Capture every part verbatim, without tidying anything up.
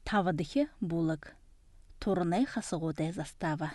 Тавадыхе булык. Турнай хасыгодай застава.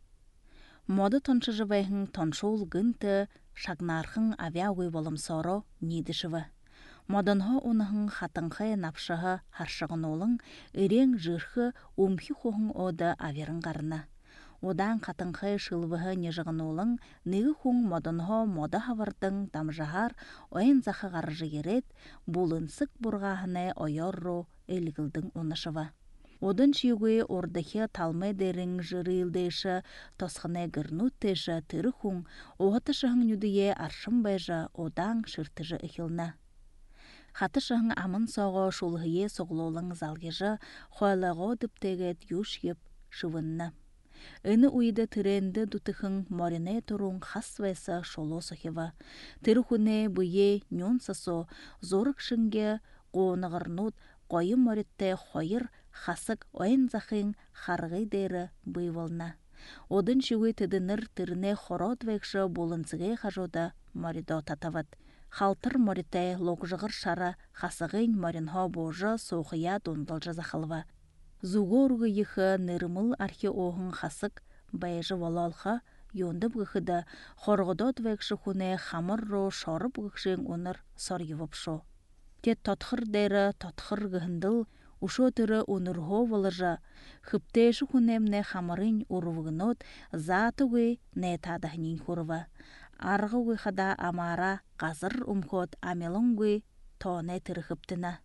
Моды тончыжывайхын тоншул гынты шагнархын авиауи болымсоро нидышывы. Модынхы унахын хатынхы напшыхы харшығын олың үрең жырхы умхи хохын оды аверін қарына. Одан қатынхы шылвыхы нежығын олың ныгы хуң модынхы моды хавардың дамжахар ойын зақы қаржы ерет бұлынсық бұрғахыны ойорро әлгілдің онышывы. Одын чиуге ордахе талмай дерің жырылдайшы тосқыны гырнуттайшы тыры хуң оғытышығын нүдіе аршым байжы одан шыртыжы үхілні. Хатышығын амын соғы шулғые соғлолың залгежі хойлағы дүптегет юш еп шывынны. Үні уйды тіренді дұтықын морине тұрун хасвайсы шолу сохева. Тыры хуне бұйе нюн сасо зорық шынге қоғынығырнут қойы моритте хойыр хасык ойын зақын харғый дері бұйвылна. Одын шуы тыдыныр тырне хорот векші болынсыгай хажода моридо татават. Халтыр моритте лоқжығыр шара хасығын моринхо божы соқия дондалжы зақылва. Зугорғы ехі нырмыл архи оғын хасык байжы валалха йонды бұғыда хорғыдот векші хуне хамырро шоры бұғышын оныр соргивып шо. Тет татхыр дәрі татхыр ғындыл ушо түрі онырхо валыжа хыптейші хунемне хамырын урвығынот затуғы не тадахнин хурва. Арғы ғыхада амара қазыр умхот амелуңғы тоне түрі хыптына.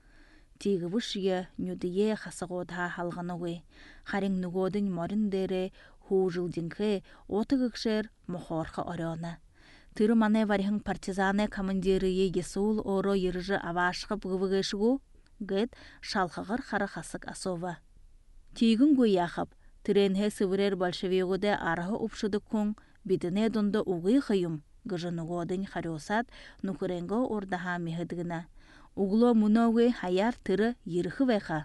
Тегі вышия нүдіе хасығодха халғануғы. Харин нүгодың морин дәрі ху жылдіңхе отығықшер мұхорқы орёна. Тыры мане варихын партизаны командирые есул оро ержі авашқы бұғығышығу гэд шалқығыр қары хасық асова. Тегін гөй яқып, тіренхе сывырер большевигуде арғы ұпшыды күн бідіне дұнды уғы қайым гыжы нүгодың хариосат нүкіренгі ордаға мехедігіна. Угло мұнауы хаяр тыры еріхі вайха.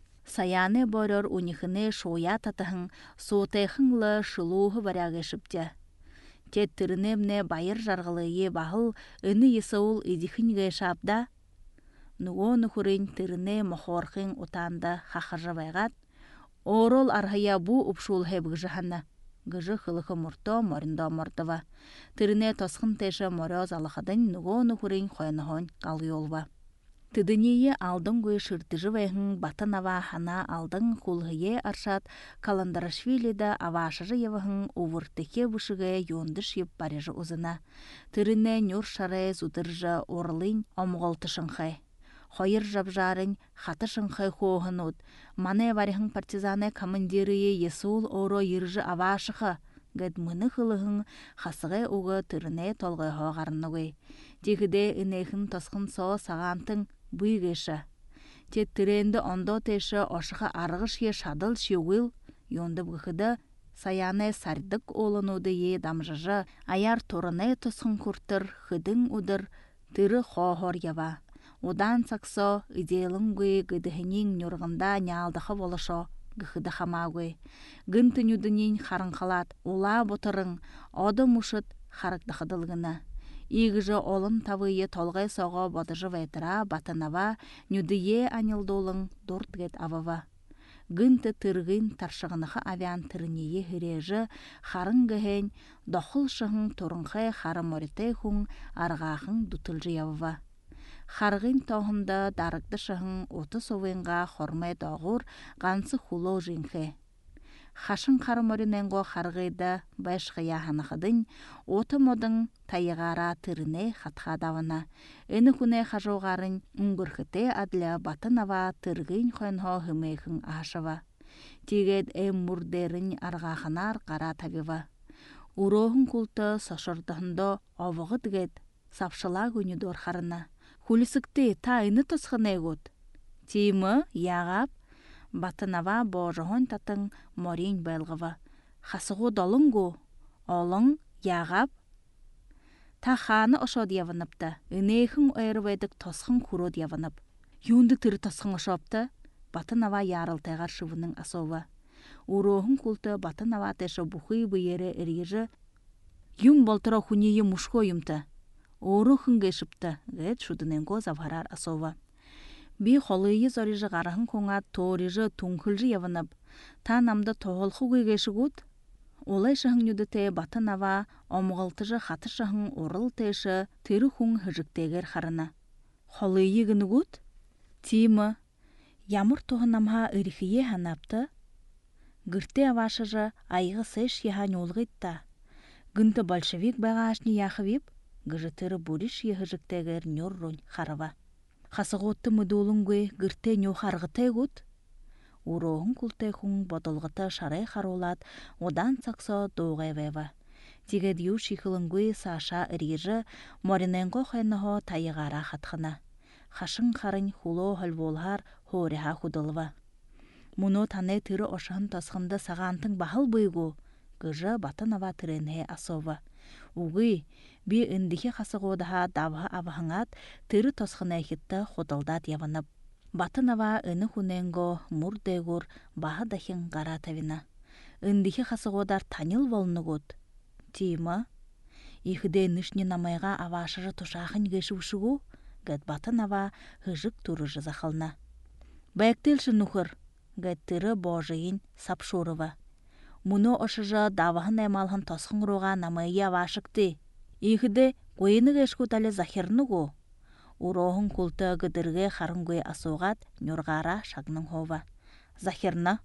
Саяны борор унихыны шоя татахын сотайхынлы шылуғы варягышыпте. Тет тырынемне байыр жарғылые бағыл үні есауыл идихынге шапда. Нуго нүхурын тырыне мохорхын утанды хақыржы вайғат. Орол архая бу ұпшул хэбгі жахана. Гыжы хылықы мұрто моринда мордыва. Тырыне тосқын тәші морёз алықадын нуго нүхурын қойныхон қалы олва. Тыдыние алдың гөй шыртыжы вайхын батынава хана алдың хулғые аршат Каландарашвилида авашыжы евахын увыртыке бұшыға йондыш еп барежы ұзына. Тырыне нүр шары зудыржы орлын омғолтышынхай. Хойыр жабжарын хатышынхай хоғынуд. Мане варихын партизаны командирые есул оро ержі авашыға. Гэд мұны қылығын қасығы уғы тырыне толғай хоғарынуғай. Дегіде үнейхін тосқын со сағантың бұйгеша. Тет тіренді ондо теші ошыға арғыш е шадыл шеуіл, йонды бұғыды саяны сардық олынуды е дамжыжы, аяр торыны тосқын күртір, хыдың ұдыр, тыры хоғыр ява. Одан сақсо идейлің гөй гыдығынен нүрғында нялдықы болышо, гыхыды хамагөй. Гын түнюдінен харынқалат, ула бұтырың, оды мұшыт харықтықыдылғына. Игіжі олын тавые толғай соға бодыжы вайтыра батынава нүдіе анилдолың дұртгет авава. Гынты тырғын таршығынықы авиан тырынее хірежі харын гіхен доқыл шығын тұрынқай хары моритей хуң арғақын дұтылжы явава. Харғын тоғында дарықты шығын оты совенға хормай доғыр ғансы хуло жинхе. Хашын қарымориненго харғыйда байшқия ханықыдың, оты модың тайығара тырыне хатқадавына. Әні күне хажуғарын үңгірхіте адлі батынава тырғын қойнхо хымейхін ашыва. Тегет әм мұрдерін арғақынар қара табива. Урохын күлті сошырдығында овығы дігет сапшыла күні дор харына. Хулисікте тайыны тосқын әгіт. Теймі, яғап, батынава божығын татын морин байлғыва. Хасығы долыңго, олың, яғап. Та ханы ошо диявыныпты. Үнейхін ойырвайдық тосқын күро диявынып. Юнды тыры тосқын ошопты. Батынава ярыл тайғар шывының асова. Урохын күлті батынава тәші бұхый бұйері әргежі. Юм болтыра хүнейі мұшко юмты. Ору хынге шыпты, гэт шудыненго заварар асова. Би холыйы зорижы гарахын коңа торижы тункылжы явынып, та намда тоғылқы көйгешігуд. Олай шахын юдыте батын ава омғалтыжы хаты шахын орыл тейші тыры хуң хыжықтегер харына. Холыйы гынығуд? Тимы, ямыр тоғынамха ырихие ханапты. Гырте авашыжы айғы сэш яхан олғытта. Гынты большевик бағашны яхывип, гыжы тыры буриш ехыжықтегер нёррунь харава. Хасығотты мұдулыңгөй гырте нё харғытай гуд. Уроғын күлтай хуң бодылғыты шарай харулат, одан сақса доғай вайва. Тигед ю шихылыңгөй саша ырежы мориненго хайнахо тайығара хатхына. Хашын харын хуло хылволхар хориха худылва. Муно таны тыры ошығын тасқынды сағантың бахыл бұйгу, гыжы батын ава тырынhe асова. Угы, би үндіхе хасығодаха давға авахыңат тыры тасқына хитті ходылдат явынып. Батын ава үні хуненго мурдегур бағы дахин ғара тавина. Үндіхе хасығодар танил волнығуд. Тима, ихіде нышне намайға авашыры тушағын геші ұшығу, гэт батын ава хыжык турыжы захална. Бәйктелші нухыр, гэт тыры божыйын сапшурыва. Муно ошыжы давахын әмалхын тосқын роға намайы авашыкты. Ихіде қойыны гешку талі захирнығу. Уроғын күлті гыдырғы қарыңгөй асуғат нюрғара шагның хова. Захирна?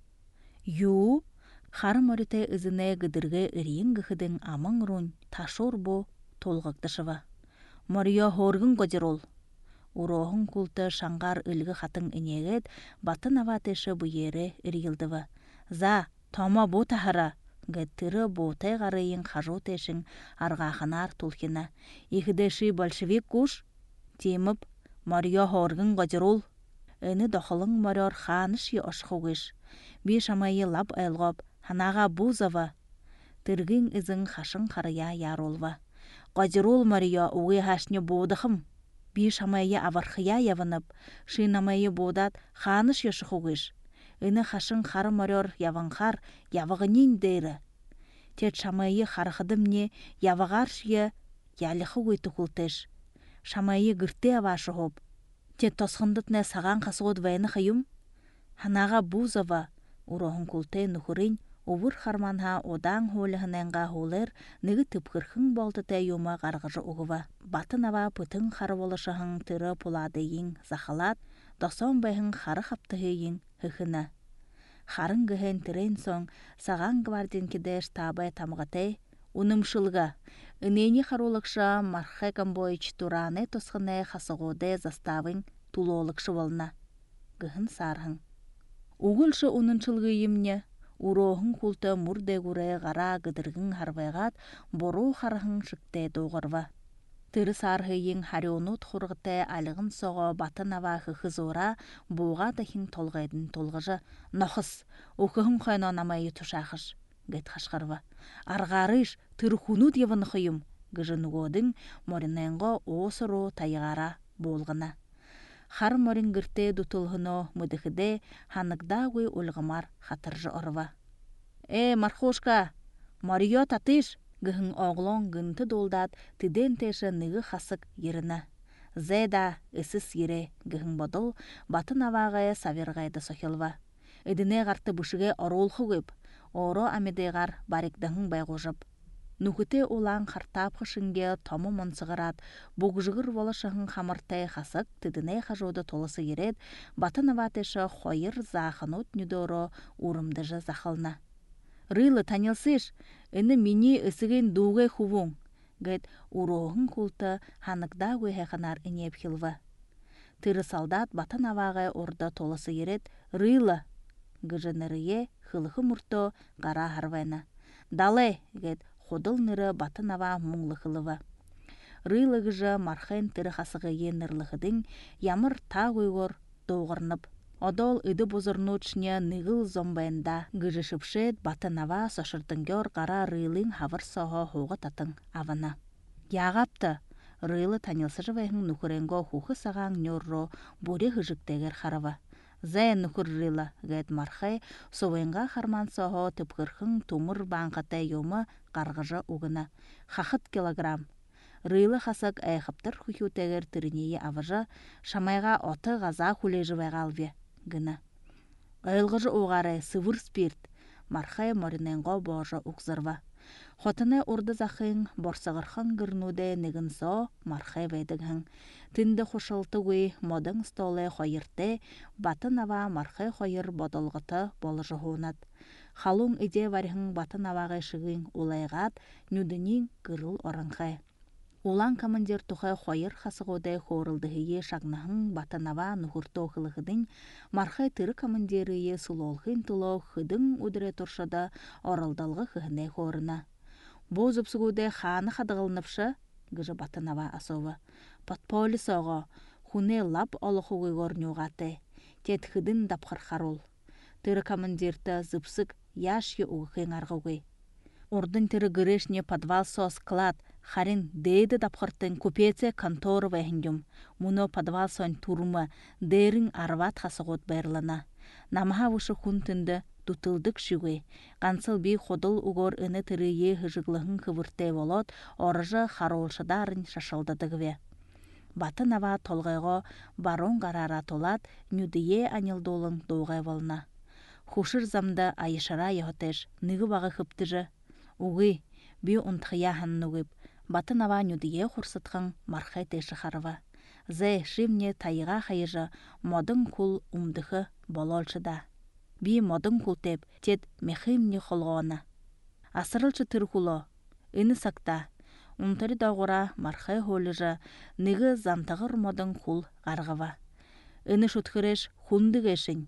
Ю, қарым орытай үзіне гыдырғы үрейін гыхыдың амың рун ташур бу толғықтышыва. Мория хоргын годирол. Уроғын күлті шаңғар үлгі хатын инегет батын аватышы бұйері үрейілдіва. За, тома бу тахара. Гэттірі бұтай ғарыйын қажу тешін арғақынар тұлхина. Ихідеші большевик күш? Теміп, Мария хоргын ғадирул. Әні доқылың марияр ханыш е ашқуғыш. Би шамайы лап айлғап, ханаға бұзава. Тіргін ізін қашын қарыя яролва. Ғадирул Мария уғы хашне бодықым. Би шамайы авархия явынып, шинамайы бодат ханыш е шықуғыш. Әні қашын қары марияр яванқар явығынен дейрі. Тет шамайы қарықыдым не явығар шие ялықы өйті құлтыш. Шамайы гырте авашы хоп. Тет тосқындытне саған қасығыд вайны қайым. Ханаға бұзава. Уроғын күлте нүхірін, увыр харманха одан холығынанға холыр, нығы түпкірхін болты тәйума қарғыжы ұғыва. Батын ава пүтін қары болышығын түрі пұладыйын зақалат, досон байын қары қаптығыйын хыхына. Қарын гыхен түрен соң саған гвардин кедеш табай тамғатай, унымшылға. Үнені қарулықша мархекам бойыч тураны тосқыны қасығуды заставын тулолықшы болна. Гыхын сархын. Уғылшы уныншылғы емне, уроғын күлті мұрдегуры ғара гыдырғын харвайғат бору қарғын шықтай доғырва. Тыры сархыйын харионут құрғыты алығын соғы батын ава хықызура буға дахин толғайдың толғыжы. Нохыс, оқығын қойна намайы тұшақыш. Гэт хашқарва. Арғарыш тырхунут евын қойым. Гыжын ғодың мориненго осыру тайығара болғына. Хар морин гырте дутулғыно мұдықыде ханықда ғой олғымар хатыржы орва. Э, мархошка, Марио татыш! Гыхын оғлон гынты долдат тиден теші нығы қасық еріні. Зайда үсіс ере гыхын бодыл батын авағая саверғайды сохилва. Эдіне ғарты бұшыға оролқы көп. Оро амедеғар барекдіңін байғожып. Нүкіте олан қартап қышынге тому мұнсығырат, бұғжығыр волышығын қамыртай қасық тідіне қажуды толысы ерет, батын аватешы қойыр зақынут нүдоро урымдыжы зақылна. Рылы танилсыш, үні мені үсіген дуғай хувың. Гэт уроғын күлті ханықда өйхеқанар инеп хилва. Тыры солдат батын авағай орда толысы ерет, рылы. Гыжынырые хылығы мұрто ғара харвайна. Далы, гэт ходыл ныры батын ава мұңлы хылыва. Рылы гыжы мархен тыры қасығы енірліғыдың ямыр та ғойғыр доғырнып. Одол үді бұзырнучне нығыл зомбайында гыжышыпшет батын ава сошырдыңгер ғара рылың хавыр соғы хоғы татын авана. Яғапты, рылы танилсы жывайхың нүкіренго хухы саған нёрро бұре хыжықтегер харава. Зай нүкір рылы, гэт мархай совайынға харман соғы түпкірхың тумыр банқатай йомы қарғыжы уғына. Хақыт килограмм. Рыйлы хасак айхаптар хухютегер тірінеyi авыжы, шамайға оты ғаза хулежі вайғалве, гына. Айлғыжы оғары сывыр спирт, мархай мориненго божа уқзырва. Хотыны урды захын борсағырхан гырнуде негін со мархай вайдығын. Тінді хушылты гуй модың столы хойырте, батын ава мархай хойыр бодолғыты болыжы хуынат. Халун иде вархын батын авағы шығын улайғат, нүдінен гырыл оранхай. Улан командир тухай хойыр хасығудай хорылдығые шагнахын батанава нұхырты оқылығыдың мархай тыры командирые сулолхын тұло хыдың үдіре тұршада оралдалғы хыхынай хорына. Боз үпсігудай ханы қадығылныпшы, гыжы батанава асовы. Подполи соғы, хуне лап олықуғы горнюғаты, тет хыдың дапқыр харул. Тыры командирті зыпсық яшке уғықын арғуғы. Ордын тыры гырешне подвал со склад, харин дейді дапқыртын купеце конторы вайхындюм. Муно подвал сон турмы, дейрін арват хасығот байрлана. Намаха вышы хунтынды тутылдық шүгей. Қансыл бей ходыл угор үні тырые хыжыглығын хывыртай болот, орыжы харолшыдарын шашылдадығве. Батын ава толғайғы барон қарара толат, нүдие анилдолың доғай волна. Хушыр замда айышара ехотеш, ныгы бағы хыптыжы. Уғы, бі ұнтқия ханнуғып, батын ава нүдие құрсытқын мархай теші харыва. Зэ шимне тайыға хайыжы модың кул умдықы бололшыда. Би модың кул теп, тет мехимне холғуана. Асырылчы тырхуло, үні сақта, ұнтары дауғыра мархай холыжы ныгы замтағыр модың кул ғарғыва. Үні шутхыреш хундық ешін.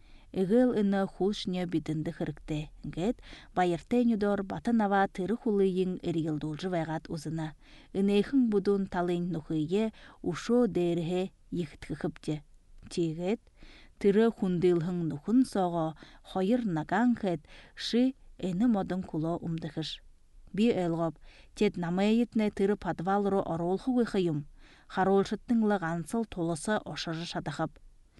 Игыл үні хулшне бидінді хырыкты. Гет, байыртай нүдор батын ава тыры хулыйын әргілдолжы вайғат ұзына. Үнейхін будун талын нұхыйе ушо дәріге ехткі хыпте. Тегет, тыры хундылхын нұхын соғы, хойыр наган хэт, ши әні модын куло умдықыш. Би әлғап, тет намайетне тыры подвалыры оролхы ғыхыйым. Харолшыттың лығансыл толысы ошыры шадахып.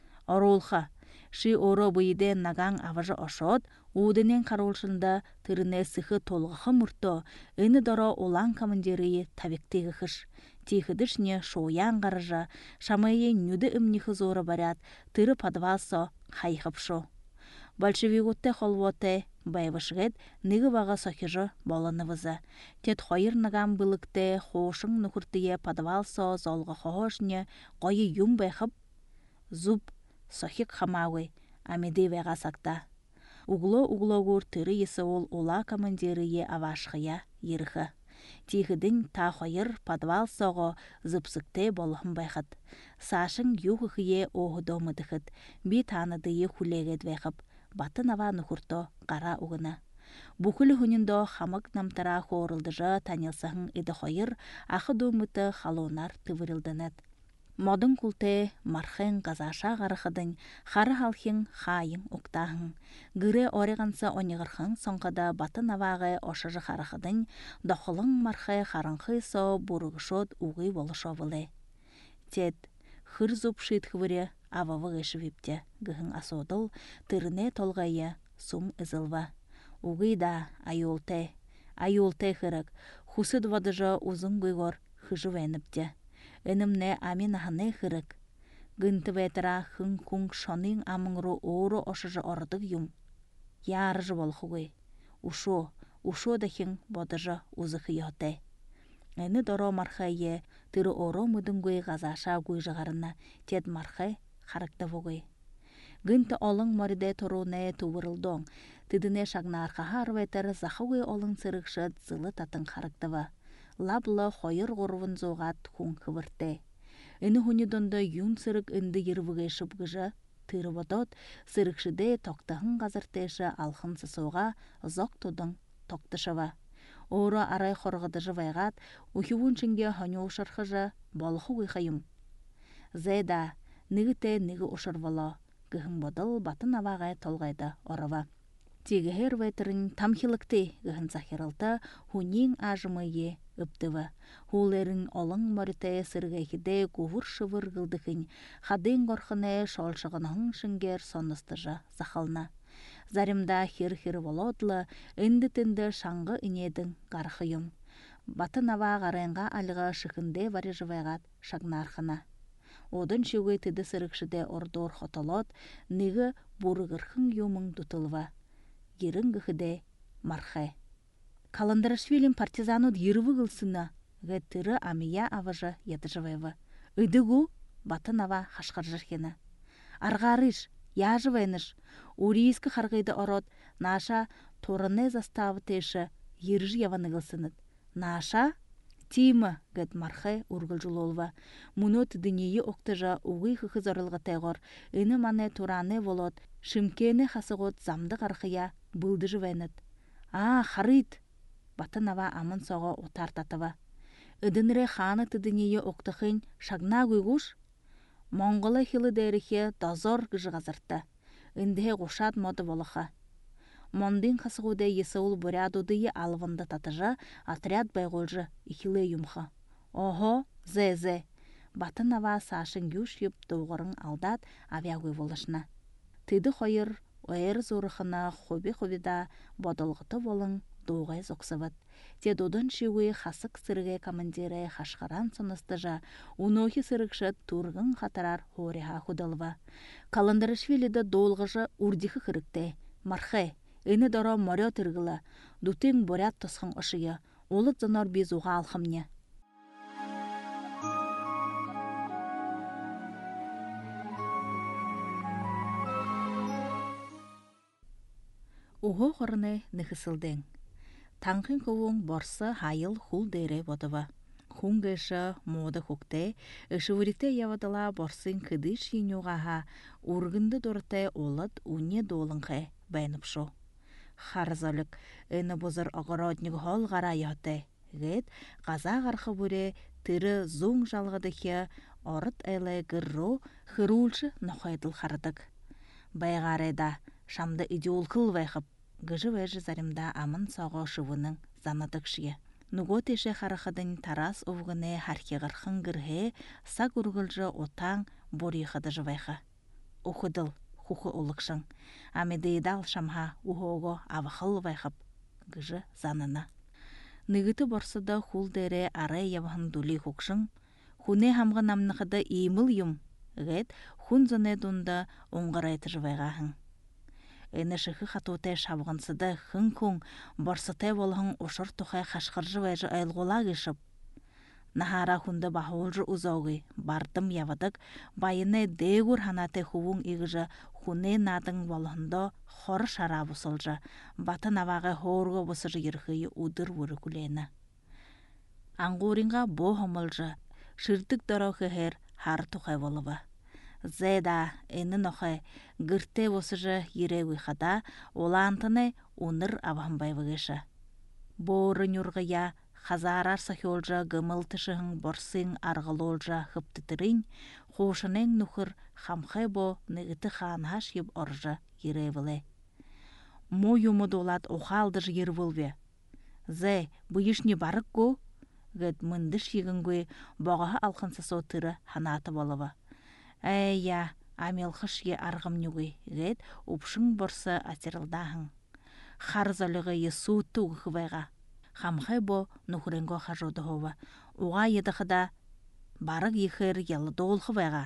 Оролха, ши оро бұйде наган аважы ошот, уденен қаролшында тырыне сықы толғықы мұрто, үні доро олан командирые табектегі хыш. Тихыдышне шоян ғарыжа, шамайе нүді үмніхі зоры барят, тыры подвалсо хайхып шо. Большевигутте холвоте байвышгет ныгы баға сохижы боланывызы. Тет хойыр наган былыкте хошың нұхыртые подвалсо золғы хошне қойы юм байхып, зуб сохик хамауы амеде веға сақта. Угло-углогур тыры есі ол ола командирые авашқыя еріхі. Тихыдың та хойыр подвал соғы зыпсыкте болғын байхыд. Сашың юғықые оғы домыдықыд, би таныдые хулегет вайхып, батын ава нұхырто қара уғына. Бұқылы хүніндо хамық намтара хорылдыжы танылсағын еді хойыр, ақы домыты халонар тывырылдынат. Модың култе мархын ғазаша ғарықыдың, қары халхын қайын ұқтағын. Гыре орығанса онығырхын соңқыда батын авағы ошыжы қарықыдың, доқылың мархы қарынқы со бұрығышот уғы болышо вылы. Тет, хыр зуб шит хывыре ававы ғышывіпте, гыхын асодыл, тырыне толғайы сум ызылва. Уғы да айолте, айолте хырық, хусыд вадыжы uzun гыгор хыжы вәніпте. Өнімне амин аханы хырык. Гынты вәтіра хын күң шонын амыңру ору ошыжы ордық юм. Ярыжы болхугы. Ушо, ушо дахын бодыжы узықы йоте. Әні доро мархайе тыры оро мұдыңгөй ғазаша гөйжі ғарына тед мархай харыкты вогы. Гынты олың мориде торуне тувырылдың. Тыдыне шагна арқахар вәтір захугы олың сырықшыд зылы татын харыктывы. Лаблы хойыр ғорвын зоғат хуң кывырте. Үні хүнедонды юн сырық үнді ервіге шыпғыжы, тыры водот, сырықшыде тоқтағын ғазыртеші алхын сысуға зоқ тудың тоқтышыва. Оры арай қорғыдыжы вайғат, ухивун чынге ханю ұшырхыжы болху ғайым. Зайда, нігіте нігі ұшырвалы, гіхін бодыл батын авағай толғайды орыва. Тегі хер вәтірін тамхилыкты гіхін захирылты хунин ажымые үптіві. Хулерін олың моритая сырғайхиде гувыр шывыр ғылдықын, хадын ғорхыне шолшығынығын шынгер соныстыжы захална. Заримда хир-хир володлы, үнді-тінді шаңғы инедің ғарқыйым. Батын ава гарайынға алыға шықынде вари жывайғат шагнархына. Одын шеуге теді сырықшыде ордор хотолот, ныгы бурығырхын юмың дутылва. Ерін гіхіде мархай. Каландарашвилин партизанут ервы гылсына, гәттірі амия аважы еді жывайвы. Үдігу батын ава хашқар жырхені. Арғарыш, я жывайныш, урийскі харгайды ород, наша торыне заставы теші ержі яваны гылсыныд. Наша? Тимі, гэд мархай ургыл жулолва. Мұнот дүнейі оқтыжа уғый хықы зорылғы тайғыр. Үні мане тураны волот, шымкені хасығот замды қарқыя бұлды жывайныд. А, харыд! Батын ава амын соға отар татыва. Үдінірі ханы түдінейі оқтықын шагна гүйгуш? Монголы хилы дәріхе дазор гыжы ғазыртты. Үндіге ғушат моды волыға. Мондин хасығуды есеул бурядудыйы алывынды татыжа отряд байғолжы ихилы юмха. Ого, зе-зе. Батын ава сашын юш юп доғырын алдат авиагуй волышына. Тыды хойыр, ойыр зорықына хоби-хобида бодылғыты волың доғай зоқсывыд. Те додын шеуі хасық сырығы командиры хашқаран соныстыжа, унохи сырықшы турғын қатарар хориха худылва. Каландарашвилиді долғыжы урдихы қырыкты. Мархай, Эні дара моря тыргыла, дутың борят тосқын ұшыя, олы зынар безуға алхымне. Уғы қорыны нықысылдың. Таңқын көуің борсы хайыл хул дейре бодыва. Хунгышы моды хукте, ұшывырикте явадыла борсын кыдыш енуғаға, ургынды дұрты олыд уне долыңқы бәйніп шо. Харзалык эны бозыр огородник хол гара яты. Гет каза гархы буре тыры зуң жалгыдыхе орыт эле гырро хырулчы нохайдыл хардык. Байгареда шамды идеол кыл вайхып. Гыжы вэжі заримда амын саға шывының занадык шие. Нуго теше харахыдын тарас овгыны хархегархын гырхе сак ургылжы отаң борихыды жывайхы. Ухыдыл. Хухы олықшың. Амедейдал шамха ухого авахыл вайхып. Гыжы занына. Нығыты борсыда хул дере арай явахын дули хукшың. Хуне хамғы намнықыда иемыл юм. Гет хун зыне дунда оңғарайты жывайғахың. Эні шықы хатутай шабғынсыда хын күн борсытай болғың ошыр тұхай қашқыр жывайжы айлғола кешіп. Нахара хунда бахолжы узауғы бардым явадык, байыны дегур ханаты хувың игыжы хуне надың болғында хор шара бұсылжы, батын авағы хорғы бұсыжы ерхыйы удыр вұры күлені. Аңғуринға бо хомылжы, шырдық дұрау хер хар тұқай болыва. Зайда, әні нұқай, гірте бұсыжы ере ұйқада, олантыны уныр аванбайвығышы. Борын үргія, Хазарар сахолжа гымыл тышығың борсың арғылолжа хыптытырын, қошының нұқыр хамхай бо нығыты ханхаш еп оржа еревілі. Мо юмы долат оғалдыж ервілве. Зәй, бұйышне барық го? Гәд мындыш егінгөй бағаға алқынсы сотыры ханаты болыва. Әйя, амелхыш е арғым нүгөй, гәд ұпшың борсы атерілдағың. Харзалығы есу туғы хывайға. Хамхай бо нухренго хажоды хова. Уға едіқыда барық ехер елі долқы байға.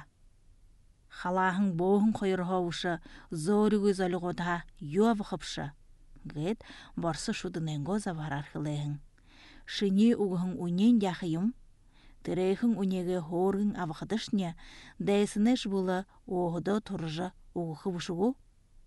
Халағың боғын қойыр хауышы, зоры көзілі ғода юав қыпшы. Гет борсы шудыненго заварар хылайың. Шыне уғың унен яқыйым. Тірейхің унеге хорғың авықыдышне, дәйсінеш бұлы оғыды тұржы уғы бұшығу.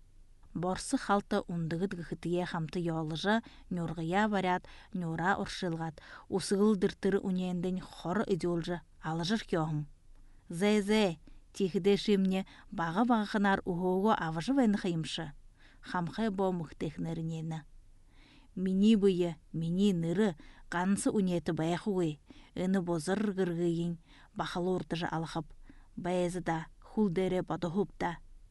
Борсы халты ундығыд гыхытые хамты ялыжы, нюрғыя барят, нюра ұршылғат, усығыл дыртыры уненден хор идеолжы алыжыр кеоғым. Зәй-зәй, тихіде шемне баға-бағықынар уғуғы авыжы вайны қайымшы. Хамхай бо мұқтехнерінені. Мини бұйы, мини ныры, қансы унеті баяқуғый, үні бозыр гырғыйын, бақылы ұртыжы алықып, байызы да, хулдері бадығып да.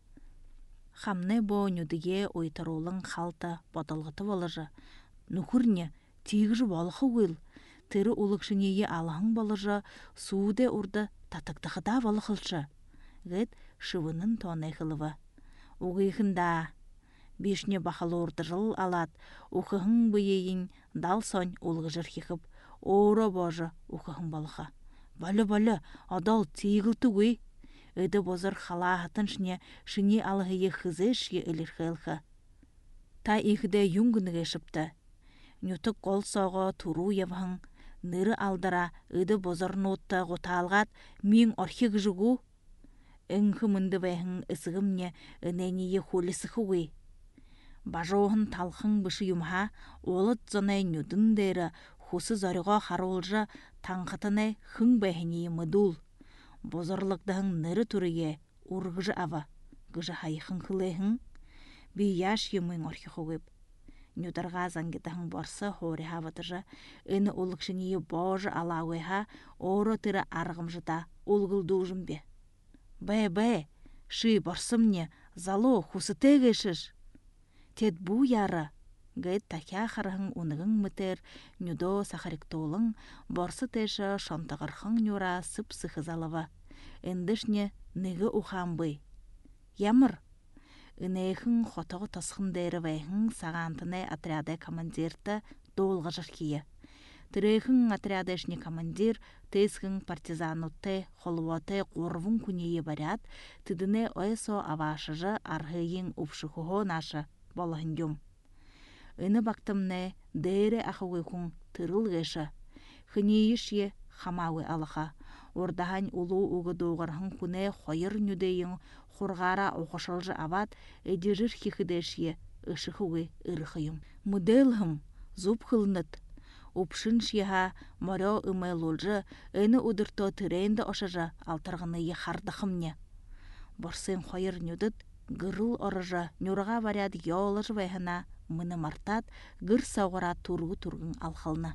Хамны бо нүдіге ойторолың қалта бодалғыты болыжы. Нүкірне тегіжі болықы өйл. Тірі ұлықшынеге алығың болыжы, суыде ұрды татықтықыда болықылшы. Гет шывының тонай қылывы. Уғиқында бешіне бақылы ұрды жыл алат, ұқығың бұйейін дал сон ұлғы жыр хекіп, оро божа ухахын балыха. Балы-балы, адал тигілті өй. Өді бозыр халахатын шне шыни алығые хызышге ілірхелхі. Та ихде юнгыныге шыпты. Нютық қол соғы туру евхын, ныры алдыра ыды бозыр нотта ғоталғат мен орхиг жығу. Үңхі мұнды бәйхін ысығымне үнәние холісіхі өй. Бажоғын талхын бұшы юмха, олыт зонай нюдын дәрі хусы зорыға харолжы таңқытыны хың бәйхіне мұдул. Бозырлықдығын ныры түріге урғыжы ава, гыжы хайхын хылайхын, бі яш емін орхи хоғып. Нюдарға зангетахын барсы хори хаватыжы, үні олықшыние божы алауэха, оро тыры арғымжыда олғылды ұжым бе. Бәй-бәй, ши барсымне, зало хусы тегешіш. Тет бұ яры, гайд такя харахын унығын мүтер, нюдо сахариктолың, барсы теші шантағырхын нюра сып-сықы залыва. Эндішне ныгы ухам бый. Ямыр, үнейхін хотығы тасқын дәрі вәйхін сағантыны отряды командирті долғы жыркие. Тірейхін отрядышны командир тейсхін партизанутты, холуаты қорвын күнейі барят, тыдыны ойсо авашыжы арғыйын ұпшықығы нашы болығын юм. Үні бақтымны дәрі ақығыйхын тырылғышы. Хынейіші хамауы алыға. Ордахан улу уғы доғырхын күне қойыр нүдейін құрғара оқышылжы ават әдежір хихідеші ұшықығы ұрықыйым. Мұделхым зуб қылыныт. Упшын шиха морё ымайлолжы өні удырто түрейінді ошыжы алтырғыны ехардықымне. Борсын қойыр нүдіт гырыл орыжы нүрға баряд еолыжы вайхына мұны мартат гыр сауғыра тургы тургын алқылны.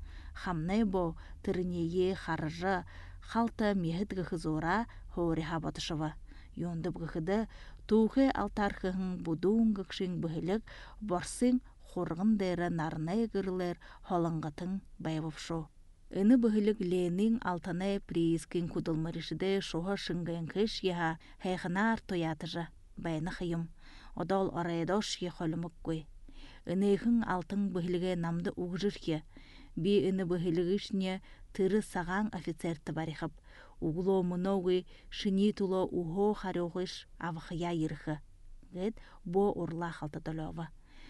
Хамнай бо тырынее харыжы халты мехет гыхызора хори хабатышыва. Йондып гыхыды тухы алтархыхын будуын гыкшын бұхылық борсын хорғын дәрі нарынай гырлар холыңғытын байвывшо. Үні бұхылық Ленин алтанай приискін кудылмарышыды шоға шыңғайын кыш еха хайхынар тоятыжы байны қайым. Одал арайдош е холымық көй. Үніхін алтын бұхылығы намды уғжырке. Би үні бұхылығышне тыры саған офицерті барихып. Угло мұноғы шыни тұлы ухо харёғыш авықия ерхі. Гәд бо орла қалты долова.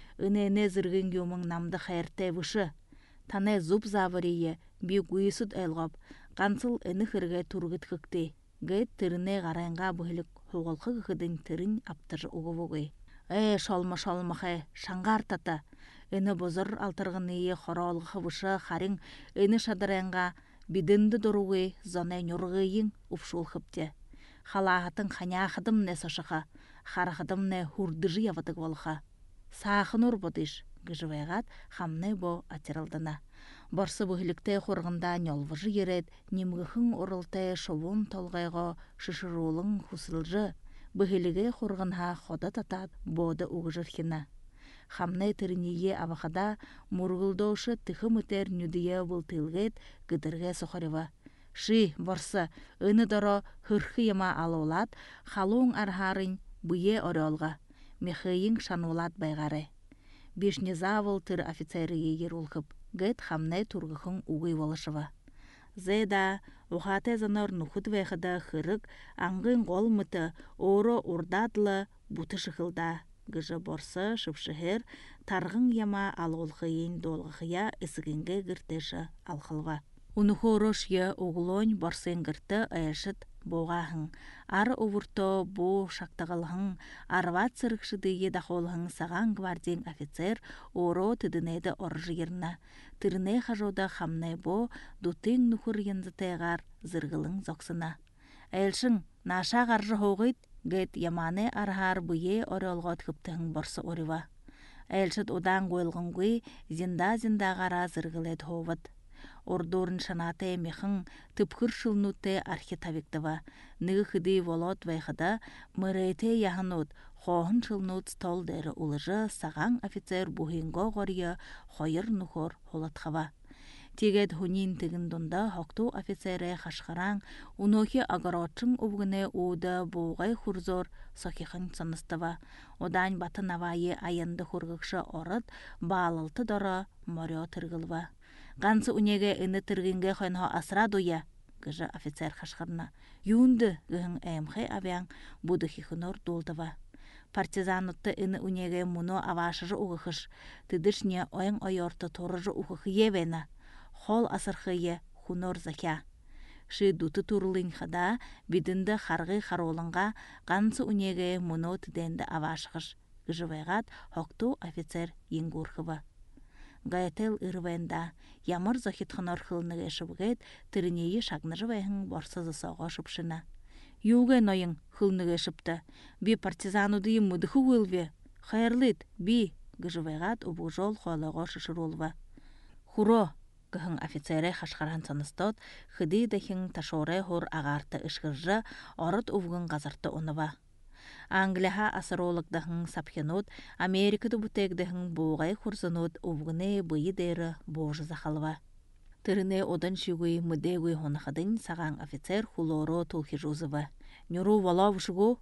Үні зіргін юмың намды хайыртай вұшы. Таны зуб завырие би гуйсуд әлғап. Қансыл үні хырғай тургыт қықты. Гәд тырыны ғарайынға бұхылық хоғылқы қыдың тырын аптыры уғывығы. Эй, шалма-шалмақай, шаңғар тата. Үні бозыр алтырғыны хоралғы вұшы харың үні шадарайынға бидінді дұруғы зонай нүрғыйын ұпшул қыпте. Халағытын қаняқыдым не сошыға, харықыдым не хурдыжы явадық болға. Сақын ұр бұдыш, гыжывайғат хамны бо атырылдына. Барсы бұхілікті қорғында нелвыжы ерет, немгіхін орылты шовун толғайға шышырулың хусылжы. Бұхілігі қорғынға хода татат боды уғыжырхина. Хамнай тырыние авақада мұрғылдошы тықы мүтер нүдия бұлтылғет гыдырға соқырыва. Ши, барсы, үні дұры хырхы ема алулат, халуң архарын бұе орелға. Мехейін шанулат байгары. Бешне завыл тыр офицері егер ұлқып. Гет хамнай турғықын уғый волышыва. Зайда, ұхаты занар нұхыт вайқыда хырық, аңғын қол мұты, оры ұрдадлы бұты шықылда. Гыжы борсы шыпшығыр, тарғын яма алғылғыйын долғықия ісігінге гіртеші алқылға. Унуху рошья углонь борсын гірті айшыт боғағын. Ары ұвырто бұ шақтығылғын, арват сырықшыды едақолғын саған гвардин офицер оро тыдынайды оржы ерна. Тырны қажода хамнай бо дутың нұхыр янзытайғар зырғылың зоқсына. Әлшін, наша қаржы хоғыд, гет яманы архар бұе орелғат қыптығын борсы орыва. Әлшіт одан қойылғын ғой зинда-зинда ғара зырғылет ховыд. Ордорын шанаты әмеқін тыпқыр шылнуты архитавиктыва. Нығы қыды волот вайқыда мұрайты яғынуд хоғын шылнуд стол дәрі ұлыжы саған офицер бұхинго ғория қойыр нұхор холатқава. Тегет хунин тегін донда хоқту офицері қашқараң, унохи агаротчың ұбғыны уды бұғай хурзор соқиқын саныстыва. Одан батын авайы айынды хурғықшы орыд балылты дора морё тырғылва. Гансы унеге ины тыргинге хойнхо асра дуя, гыжы офицер хашқырна. Юнды гыхын әймхай авян буды хихынор долдыва. Партизанутты ины унеге муно авашыжы уғықыш, тыдышне ойын ойорты торыжы уғықы евена. Хол асырхые хунор закя. Ши дуты турулын хада бидінді харғы харолынға гансы унеге муно тыденді авашығыш. Гыжывайгат хокту офицер енгурхыва. Гаятел ырвайында ямыр захитхынор хылныгэ шыбгет тырынеyi шагныжывайхын борсызы соға шыпшына. Юге нойын хылныгэ шыпты. Би партизануды мыдыхы уылве. Хайырлыт, би, гыжывайгат убужол холого шышырулва. Хуро, гыхын офицере хашқаран саныстот, хыды дахин ташоре хур агарты ышқыржы, орыт увгын газарты онова. Англиха асыролыгдахын сапхенут, Америкады бутегдахын боғай хурзанут увгыне быйы дәрі божы захалва. Тырыне одан шүгүй мүдегүй хонахадын саған офицер хулоро тулхижузыва. Нюру валау шүгу?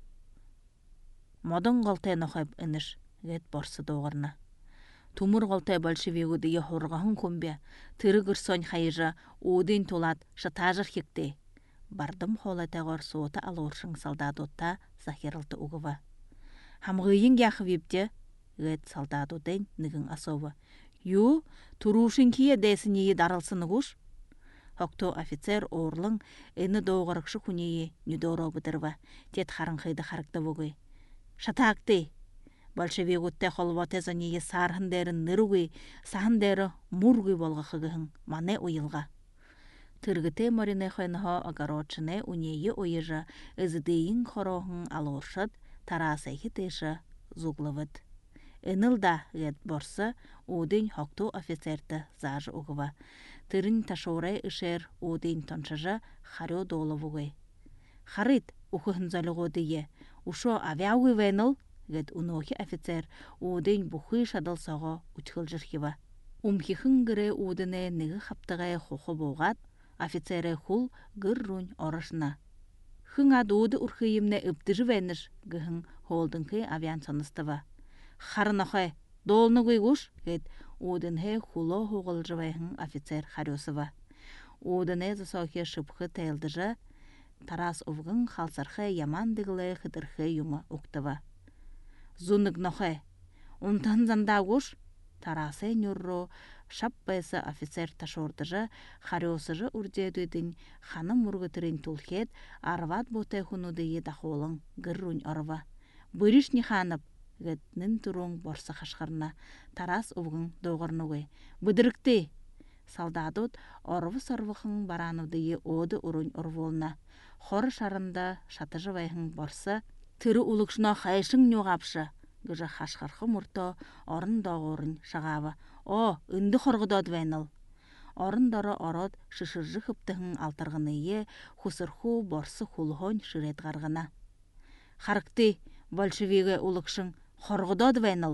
Модан ғалтай нахайб ініш, гет борсы доғырна. Тумыр ғалтай большевигуды ехорғахын көмбе, тыры гырсон хайыжа, удын тулат, шатажыр хекте. Бардым холатағыр соты алоршың солдадотта захирылты угыва. Хамғыйын яқы вепте, гет солдадотын нығын асовы. Ю, турушын кие дәсінеyi дарылсыны ғуш? Хокто офицер орлың әні доғырықшы күнеyi нүдоро бұдырва, тет харынқайды харықты бұғы. Шатақты, большевигутте холвате занеyi сархындерін нырғый, сахындері мұрғый болғы қығығын, мане ойылға. Тыргыте марине хойнхо огородчыне унеyi ойыжа ызыдейін хорохын алоршыд тарасайхи тейші зуглывыд. Энылда гет борсы удын хокту офицерді зажы угыва. Тырын ташорай ышер удын тоншыжы харё доловугы. Харит ухыхын залығодые. Ушо авяуы веныл гет унохи офицер удын бухы шадыл соғы утхыл жырхива. Умхихын гыре удыне ныгы хаптығай хохы боғат, офицере хул гыррун орышна. Хың адуды урхыйымне ыптыжы венеш, гыхын холдынкы авиан саныстыва. Харынахай, долны гыйгуш, гет удынхе хуло хоғылжывайхын офицер харёсыва. Удыне засохе шыпхы тәйлдыжы, тарас увгын халсархы ямандыглы хыдырхы юмы уктыва. Зуныгнахай, унтан зандагуш, тарасы нюрро, шаппайсы офицер ташордыжы, харёсыжы урдедуйдың ханым мұргытырын тулхет, арват ботай хунудыйы дахолың гыррун орва. Бұрышни ханып, гетнін тұруң борсы қашқарына, тарас ұвғын доғырнуғай. Бұдырыкты! Салдадут орвы-сорвықын баранудыйы оды урун орволна. Хоры шарында шатыжы вайхын борсы, тыры улықшына хайшың нюғапшы. Гыжа хашқарқы мұрто орын доғырын шағавы. О, үнді қорғыдод вайныл. Орын дары ород шышыржы қыптығын алтырғыныя хусырху борсы хулхон шырет ғарғына. Харыкты, большевиге улықшың қорғыдод вайныл.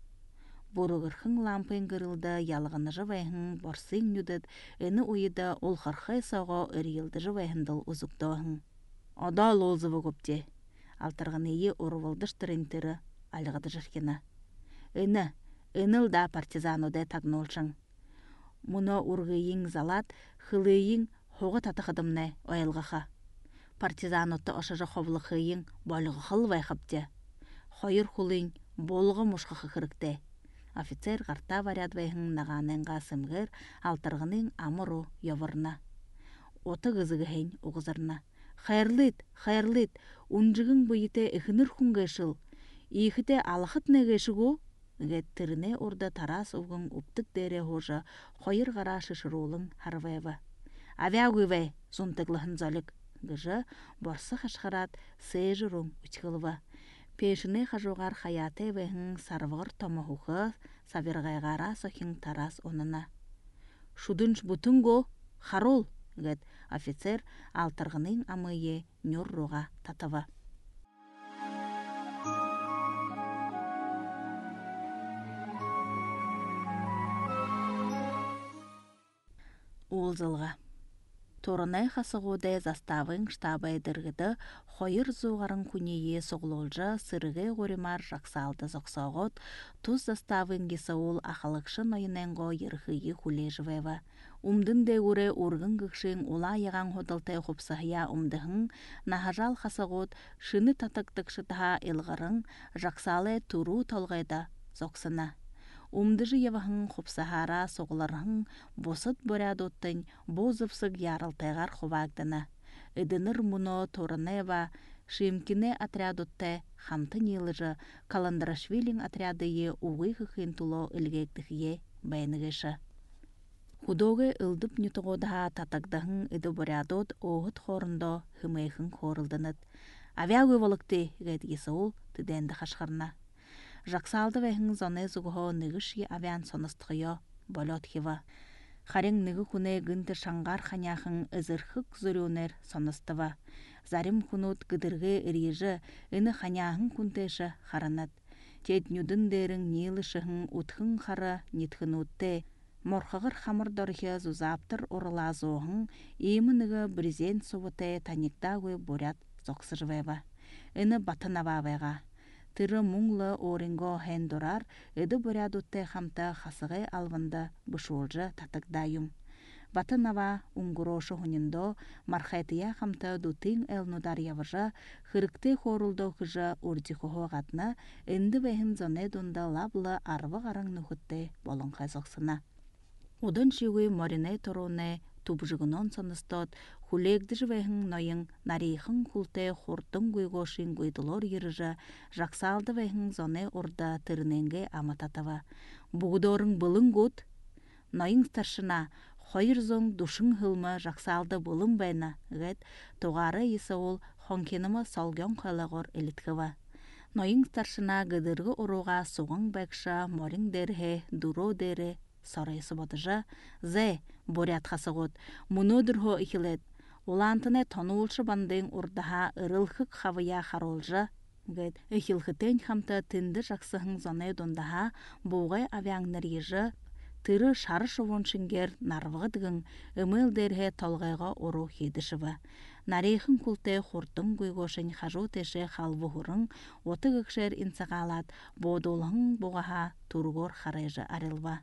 Бұрығырхың лампын гырылды ялғыны жывайхын борсын нүдід, әні ойыда ол қарқай сауға өрелді жывайхындыл ұзықтауғын. Адал олзывы көпте. Алтырғыныя орвалдыштырын алғады жыркена. Эні, эныл да партизануде тагнолшың. Мұны урғыйың залат, хылыйың хоғы татықыдымны ойылғыға. Партизануты ашыжы ховлықыйың болығы хылвай қыпте. Хойыр хулың болғы мұшқықы кірікті. Офицер ғарта варядвайхың нағаныңға сымғыр алтырғының амыру явырна. Оты ғызығыхын уғызырна. Хайрлыт, хайрлыт, унжығың бұйыте үхінір хүнгешіл. Ихіте алықыт негешігу, геттіріне орда тарас ұғын ұптық дәрі хожа қойыр ғара шышырулың харвайва. Авяугывай, зонтыглығын залік, гыжы борсы қашқарат сейжырың үтқылыва. Пешіне қажуғар хаяты вәхін сарвығыр томахуғы савирғайғара сохин тарас онына. Шудынш бұтынго, харол, гет офицер алтырғының амые нюрруға татыва. Олзылға. Торынай хасығуды заставың штабы дыргыды, хойыр зуғарын күнейе соғылолжа сырығы ғоримар жақсалды зоқсағыд, туз заставың гесауыл ақылықшын ойыненго ерхыйы хуле жывева. Умдын дегуре ургын гықшын ула яған ходылтай хопсахия умдығын, нахажал хасығыд шыны татықтық шытаға илғырын, жақсалы туру толғайда зоқсына. Умдыжы евахын хопсахара соғыларың босыт борядоттың бозыпсыг ярылтайғар ховагдына. Ыдыныр мұно Торынева шимкине отрядотте хамты нилыжы Каландрашвилин отрядые уғы хықын туло үлгектіхие бәйнігіші. Худоғы ылдып нютығодаға татагдағын ыды борядот оғыт хорындо хымайхын хорылдыныд. Авиагы волыкты гәдгесі ол түденді қашқарына. Жақсалды вәхін зоне зуғо нығыши авиан соныстықыё болот хива. Харин нығы күне гынты шаңғар ханяхын ызырхық зүрюнер соныстыва. Зарим күнут гыдырғы ирежі үні ханяхын күнтеші харанат. Тет нюдын дерін нелішіхін утхын хары нетхын утты. Морхағыр хамыр дорхе зузаптыр орыла зоғын, емінігі брезент совыты таникдагы борят зоқсыжвева. Үні батынава веға. Тыры мұңлы оринго хендорар, үді борядутты хамта хасығы алвында бұшолжы татықдайым. Батынава уңгурошы хуниндо мархайтыя хамта дутың элнудар явыжа, хырыкты хорулдо хыжа урдихого ғатна, үнді вәхін зоне донда лаблы арвы ғарың нүхітті болын қайзықсына. Удан шиуи морине тороне тубжығынан саныстат, хулегді жывәхін найын нарихын хулте хортын гүйгошын гүйдылор еріжі, жақсалды вәхін зоне орда тырненге амататава. Бұғдорың бұлын гуд, найын старшына, хойыр зоң душын хылмы жақсалды бұлын бәйна, ғет, тоғары есі ол хонкенімі салгон қалағыр элитхыва. Найын старшына гыдырғы ұруға соғын бәкша морин дерхе, дуро дере, сарайсы батыжа, зе, борят хасығыд, мұнодырхо ихилет, улантыне тонулшы бандың урдаха ырылхык хавыя харолжа, гэд, ихилхытен хамта тынды жақсығын зоне дондаха, боғай авиаңнар ежі, тыры шары шывоншынгер нарвығыдығын, өмел дерхе толғайға ору хедішіва. Нарейхын күлте хуртын гүйгошын хажу теше халвығырын, оты гікшер инсағалат, бодолғын боғаха тургор харайжы арылва.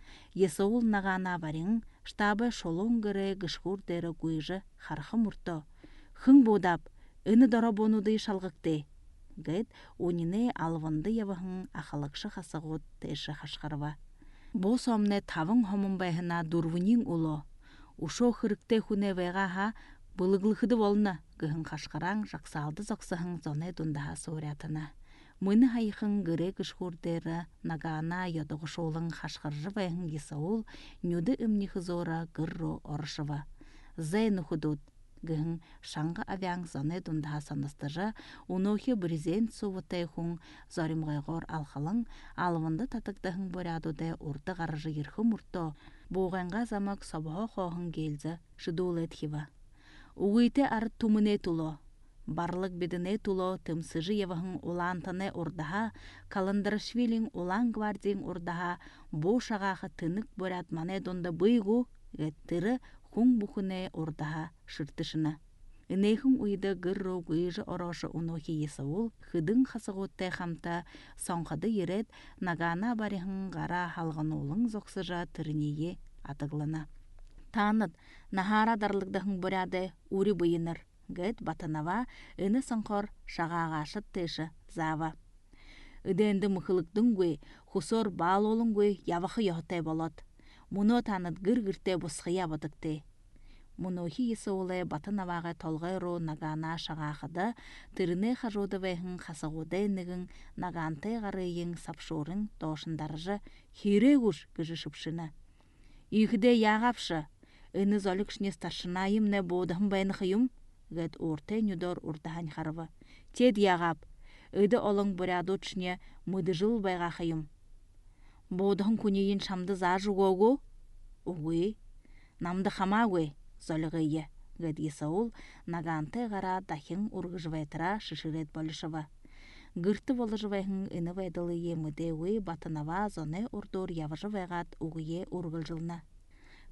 Есоул нағана барин, штабы шолун гыры гышхур дәрі гүйжі хархы мұртто. Хың бодап, үні дарабонуды шалғықты. Гэд, унине алвынды явығын ақылықшы қасығыд тәші қашқарва. Бо сомне тавың хомын байхына дурвынин уло. Ушо хырыкте хуне веға ха, бұлығылықыды болына, гыхын қашқараң жақсалды зоқсығын зоне дундаға соғыратына. Мыны хайхын гыре гышхурдері нагана ядығышолың хашқаржы байхын есаул нюды үмнихы зора гырро орышыва. Зай нухудуд, гыхын шаңғы авиаң зоне дундаға саныстыжы, унохи брезент сувытайхун зоримғайғор алхалың, алымынды татықтығын борядуды урды ғарыжы ерхы мұртто, боғанға замак собаға қоғын келзі шыдуыл етхива. Уғыйты ары тумыне туло. Барлык бедіне туло тымсыжы евахын улантыны урдаха, Каландрашвилин улан гвардиин урдаха, бо шағақы тынық борят мане донда бұйгу, геттірі хун бұхыне урдаха шыртышына. Инейхын уйды гырро гүйжі орошы унохи есаул, хыдың қасығыттай хамта соңқады ерет нагана барихын ғара халғын олың зоқсыжа тырнее атығлана. Таныд, нахара дарлыгдахын боряды ури бұйыныр. Гэт батанава үні саңқор шағағашыт теші зава. Үденді мұхылықтың гөй, хусор бал олың гөй явақы яғытай болот. Мұно таныд гір-гірте бұсқыя бодыкты. Мұнохи есі олай батанаваға толғай ро нагана шағақыды, тіріне қажуды вәйхін қасығудай нігін нагантай ғарыйың сапшорын тоғышындарыжы хире ғуш гүжі шыпшыны. Үйхіде яғапшы, үні золікшіне старшынайым не бодығын байны қиым, гэд орте нюдор урдахан харва. Тед яғап, өйді олың бұрядотшне мұды жыл байға қиым. Бодығын күнейін шамды зажу гогу? Уғый, намды қама гөй, золығые, гэд есаул наганты ғара дахин урғыжвайтыра шиширет болышыва. Гырты болыжвайхын үні вайдылые мұды өй батынава зоне урдур явыжы вайғат уғые урғыл жылна.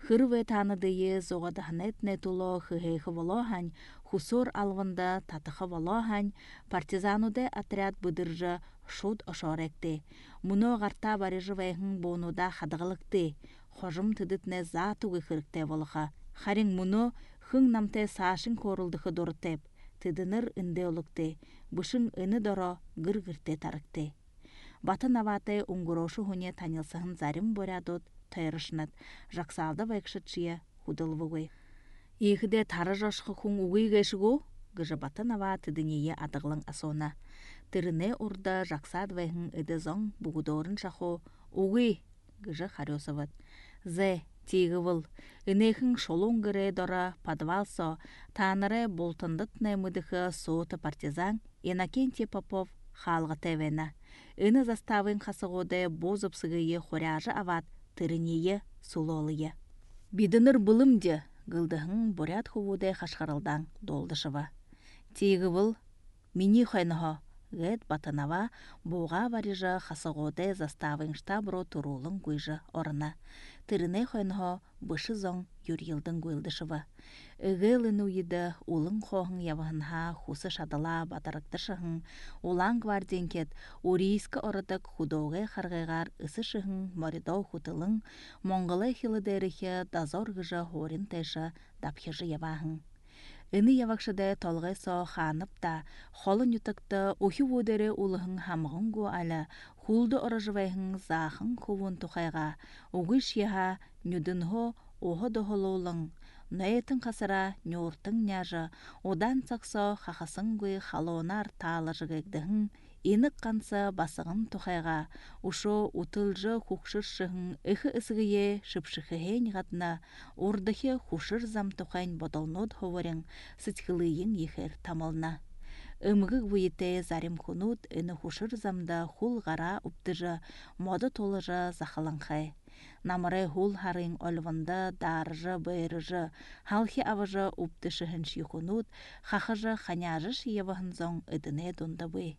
Хырве таныдыйы зоғадахнет нетуло хыхейхы волохань, хусор алвында татыхы волохань, партизануде отряд быдыржы шуд ошоректе. Муно ғарта барыжы вайхын бонуда хадығылыкты. Хожым тыдытне затуғы хырыкте волыха. Харин муно хың намте сашын корылдықы дорытеп. Тыдыныр үнде олыкты. Бышын үні доро гыр-гырте тарыкты. Батын аваты уңгурошу хуне танылсығын зарим борядут, тайрышнат, жақсалды вайкшытшия худылвыгой. Ихіде тары жошқы хуң уғый гешігу, гыжы батын ава тыдынее адығылың асона. Тырыне урда жақсад вайхын ыды зоң бұғыдорын шақу уғый, гыжы харёсыват. Зе, тигывыл, үнейхін шолун гыре дора подвалсо, таныры болтындыт нәмыдықы соуты партизан Иннокентий Попов халғы тевена. Үні заставын қасығуды бозып сығые хоряжы ават тырыние сулолые. Бидінір бұлымде гылдығын борят хувуды қашқарылдан долдышыва. Тигывыл, мини хайнығы, гет батынава буға варижы қасығуды заставын штабро турулың гүйжі орына. Тырыне хайнығы бұшы зоң юрилдың гүйлдышыва. Үгілін уйды улың қоғын явығынға хусы шадыла батарықтышығын, улан гвардиенкет урийскі орыдық худоғы қарғайғар ысышығын моридау хутылың, Монголы хилыдеріхі дазор гыжы хорин тәші дапхежы явағын. Үні явақшыды толғай со ханып та, холын ютықты ухи вудері улығын хамғын гу алі, хулды орыжывайхын зағын хувын тұқайға, уғыш еға нүдін хо оғы дұғылуылың, Нөйетін қасыра нөортың няжы, одан сақсо қақасын гүй халонар талы жығығдығын, инық қансы басығын тұқайға, ұшо ұтылжы хұқшыршығын үхі ысығые шыпшықығын ғадына, ордығы хұшыр зам тұқайн бодолнод ховарың, сытқылыйын ехер тамылна. Үмігі бұйыте зарим құнут үні хұшыр замда хұл ғара ұптыжы, моды толыжы зақыланқай. Намыры хул харың олвында даржы бөйрыжы, халхи авыжы уптышыхын шихунут, хахыжы ханяжы шиевахын зоң үдіне дундабы.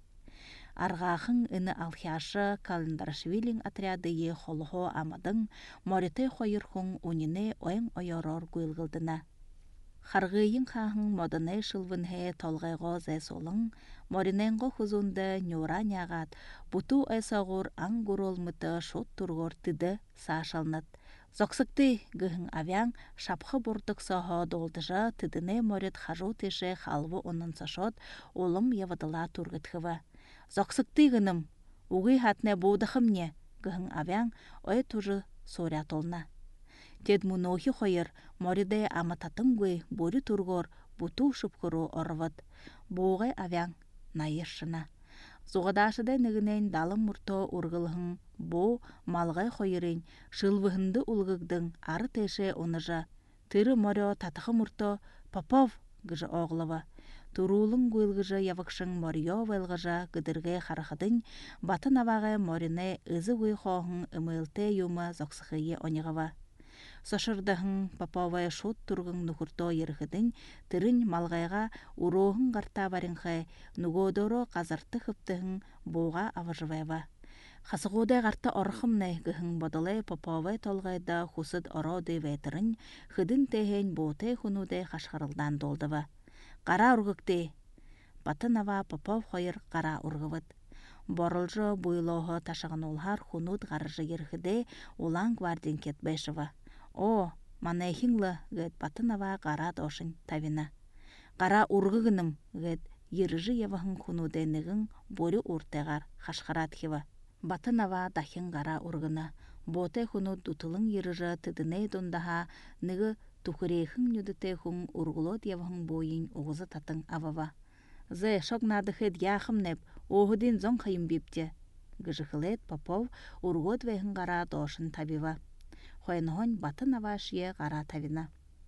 Арғақын үні алхяшы Календаршвилин отрядые холхо амадың, морите хойырхың унине ойын ойорор гүйлгілдіна. Харгыйын хахын модыны шылвынхе толғайго зәсолың, мориненго хузунды нюра нягат, буту айсағыр аңгурол мұты шот тургор тыды сашалнат. Зоксыкты гыхын авян шапхы бурдық сахо долдыжа тыдыне морит хажу теше халвы онын сашот олым явадыла тургытхыва. Зоксыкты гыным, угы хатне будахымне, гыхын авян ой тужы сорят олна. Тед мунохи хойыр, мориде амататын гөй бори тургор буту шыпкыру орват. Боғай авян найыршына. Зуғадашыдай нігінен далым мұрто ургылығын, бо малғай хойырын, шылвығынды улғығдың ары теше оныжа. Тыры морио татықы мұрто Попов гыжы оғлыва. Турулың гүйлгыжы явықшың морио вайлғыжа гыдырғай қарықыдың, батын авағай морине ызы гөй хоғын үмілте юмы зоқсықые онығыва. Сошырдahın Поповай шот тургын нухурто ерхидin тырын малгайга урохын гарта барынхай нугодоро казарты хыптыхын боға аважывайва. Хасыгодай гарта орхымнай гыхын бодолай Поповай толгайда хусыд ороды вайтырын хыдын техен ботай хунудай хашхарылдан долдыва. Қара ургыкты. Батынава Попов хойыр қара ургывыд. Борылжы буйлоғы ташығын олхар хунуд гарыжы ерхиде улан гвардинкет бешыва. О, манайхинлы гэт Батынава қара дошын тавина. Қара ургыгыным гэт ерыжы евахын хунудайнығын бори уртайгар хашхаратхива. Батынава дахин қара ургына. Ботай хунуд дутылың ерыжы тыдынай дондаха нығы тухырейхын нүдітейхын ургулот евахын бойын оғызы татын авава. Зэ шогнадыхет яхымнеп, оғыдин зон қайым бепте. Гыжықылет Попов ургот вейхын қара дошын табива. Хойнығын Батынава шие қара тавина.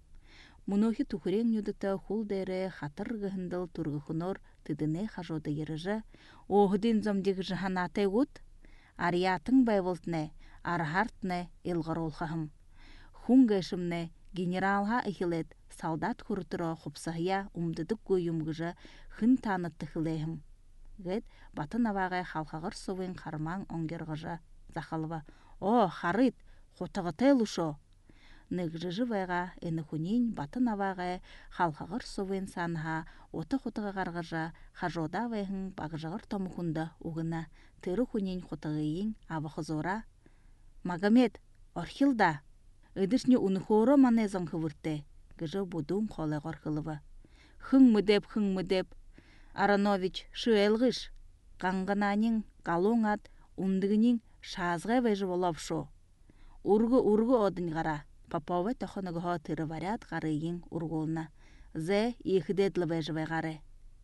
Мұнохи тухырен нүдіті хул дәрі хатыр ғындыл турғықынор тыдыне хажоды ерыжы. Оғыдин зомдегі жыханатай ғуд, ариятың байвылтне, архартне илғыр олхағым. Хунгайшымне генералға ихилет солдат құрытыра құпсағия умдыдық көйімгіжі хын танытты хылайым. Гет Батынавағай халқағыр совын қармаң оңгергіжі зақалыва. О, харыт, хотығытай лұшо. Ныгжыжы вайға эні хунин батын авағы халқағыр совын санға оты құтығы қарғыжа хажода вайғын бағыжығыр томухунда уғына тыры хунин құтығыйын авықы зора. Магомед, орхилда! Ыдышне унхоро манезон хывырте, гыжы будун қолы ғорқылывы. Хың мүдеп, хың мүдеп. Аронович, шыэлғыш. Қаңғананин, қалоңат, ундығынин шазға вәжі олап шо. Ургы-ургы одын ғара. Папауы тохонығыға тыры варят ғарыйын урголына. Зе ехідедлі вәжі вайғары.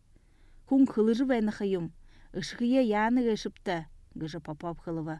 Күн қылыжы вәйні қайым. Үшқие яны ғешіпті, гыжы папау қылывы.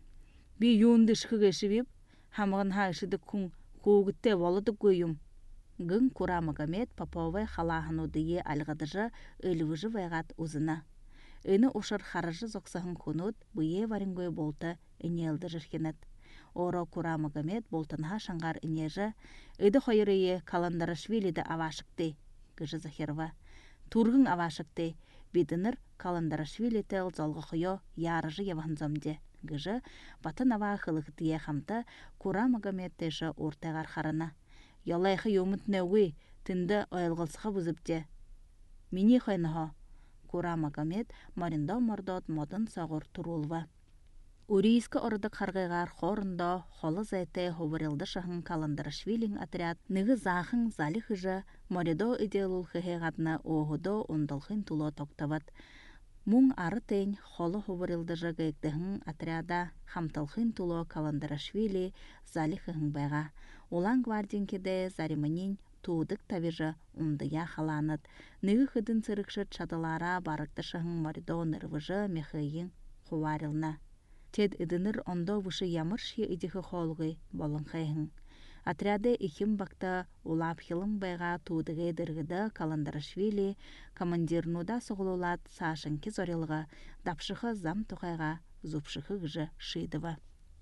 Би юнды үшқы ғешіпіп, хамығын ха үшідік күн қуғытте волыдық көйім. Гын кура Магомед папауы халағын одыйы алғадыжы өлівіжі вайғат ұзына. Үні ұшыр харыжы зоқсағын күнуд бұйе варынгөй болты үнелді жүркенет. Оро кура Магомед болтынға шаңғар үнежі, үді қойырые Каландарашвилиді авашыкты, гыжы Захирова. Турғын авашыкты, бидінір Каландарашвили тәл золғы қойо ярыжы еванзомде, гыжы батын ава қылықтые қамты кура Магомед тәші ортағар қарына. Ялайқы емітіне өй, тінді ойылғылсыға бұзыпте. Мені қойныға, кура Магомед маринда мордот модын сағыр тұрулва. Урийскі орды қарғайғар хорында холы зайты ховырылды шағын Каландарашвилин отряд нығы зағын залі хыжы моридо иделул хыхеғадны оғыдо ондалхын туло тоқтават. Мұң ары тейн холы ховырылды жығыгдығын отряда хамталхын туло Каландарашвили залі хыхын байға. Олан гвардинкеде зариманин туудык тавижы ундыя халанат. Нығы хыдын сырықшы чадылара барыкты шағын моридо нырвыжы мехыйын хуварылна. Тед ыдыныр ондо вышы ямырши идихы холгы болын хайхын. Отряды ихим бакта улап хилым байға туудығы дыргыды Каландарашвили командирнуда соғылулат сашынки зорилға дапшықы зам тұқайға зупшықы ғжы шидыва.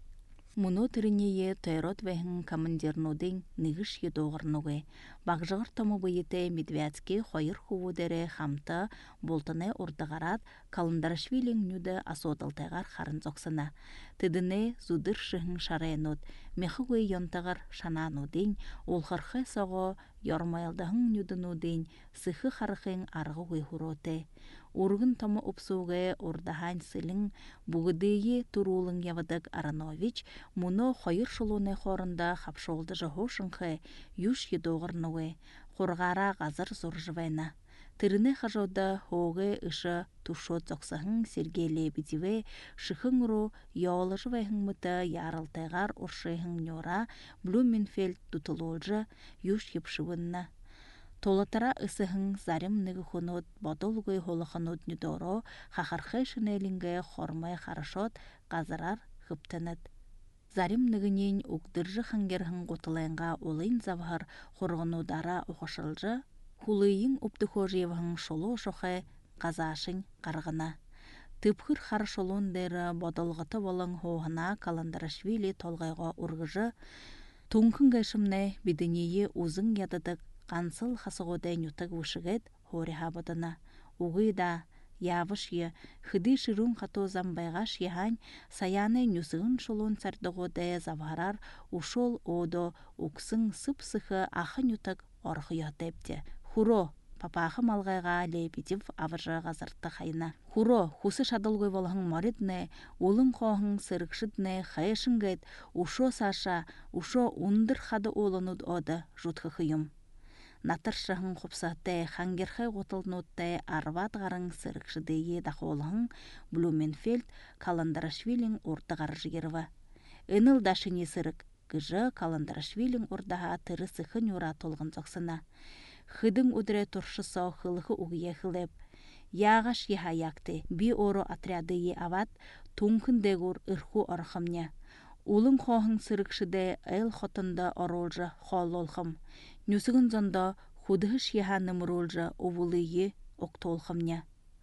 Мұны түрінее тойрот вәйхін командирнудың нығыш едоғырнуғы. Бағжығыр томы бұйыты Медведский қойыр хувудері хамты болтыны ұрдығарат Каландарашвилин нүді асодылтайғар қарын зоқсына. Тыдыны зудыр шығын шарайнуд, мехугы йонтығыр шананудың, олғырқы соғы йормайлдығын нүдінудың, сықы қарықын арғы ғыхуроты. Ургын томы ұпсуғы ұрдаған сылың бұғыдыйы турулың явадық Аронович, мұны қойыр шылуны қорында қапшолды жығошынқы юш едоғырнуы, қорғара ғазыр зор жывайна. Тырыны қажоды хоғы ұшы тұшот зоқсағын Сергей Лебедеве шықын ұру яулы жывайхын мұты ярылтайғар ұршайхын нөра Блюменфельд тұтылолжы юш епшывынна. Толатара ысыхын зарим ныгы хунут бодолгой холоханут нюдоро хахархай шинелинге хормай харашот қазарар хыптанат. Зарим ныгынен угдыржы хангерхын готылайынға олын завхар хорғынудара оқышылжы, хулыйын уптыхожевхын шолу шоқай қазашын қарғына. Тыпхыр харашолун дәрі бодолғыты болың хоғына Каландарашвили толғайға ургыжы, туңқын гайшымны бидінейі узын ядыдық қансыл хасығодай нютық вышығыд хори хабадына. Уғыда, явышия, хыды шырун хато замбайға шияхань саяны нюсығын шолун сардығодай заварар ушол одо уксын сып-сықы ақы нютық орқия тепте. Хуро, папақы малғайға Лебедев авыржы ғазыртты қайына. Хуро, хусы шадылгой болғын моридны, олың қоғын сырықшыдны қайышынгайд, ушо саша, ушо ундыр хады олынуд оды жұтқы қыйым. Натыршығын құпсатты хангерхай ғотылнутты арват ғарын сырықшыдыйы дақолығын Блюменфельд Каландарашвилин ұртығар жігерва. Үніл дашыне сырық, гыжы Каландарашвилин ұрдаға тыры сықын ұра толғын зоқсына. Хыдың үдірі тұршысо хылығы ұғыя хылып. Яғаш еха яқты, би ору отрядыйы ават, туңқын дегур ұрху орхымня. Улың қоғын сырықшыды әл хотында оролжы қол олқым. Нүсігін зонда худығы шеха нымыролжы овулыйы оқтолқымня.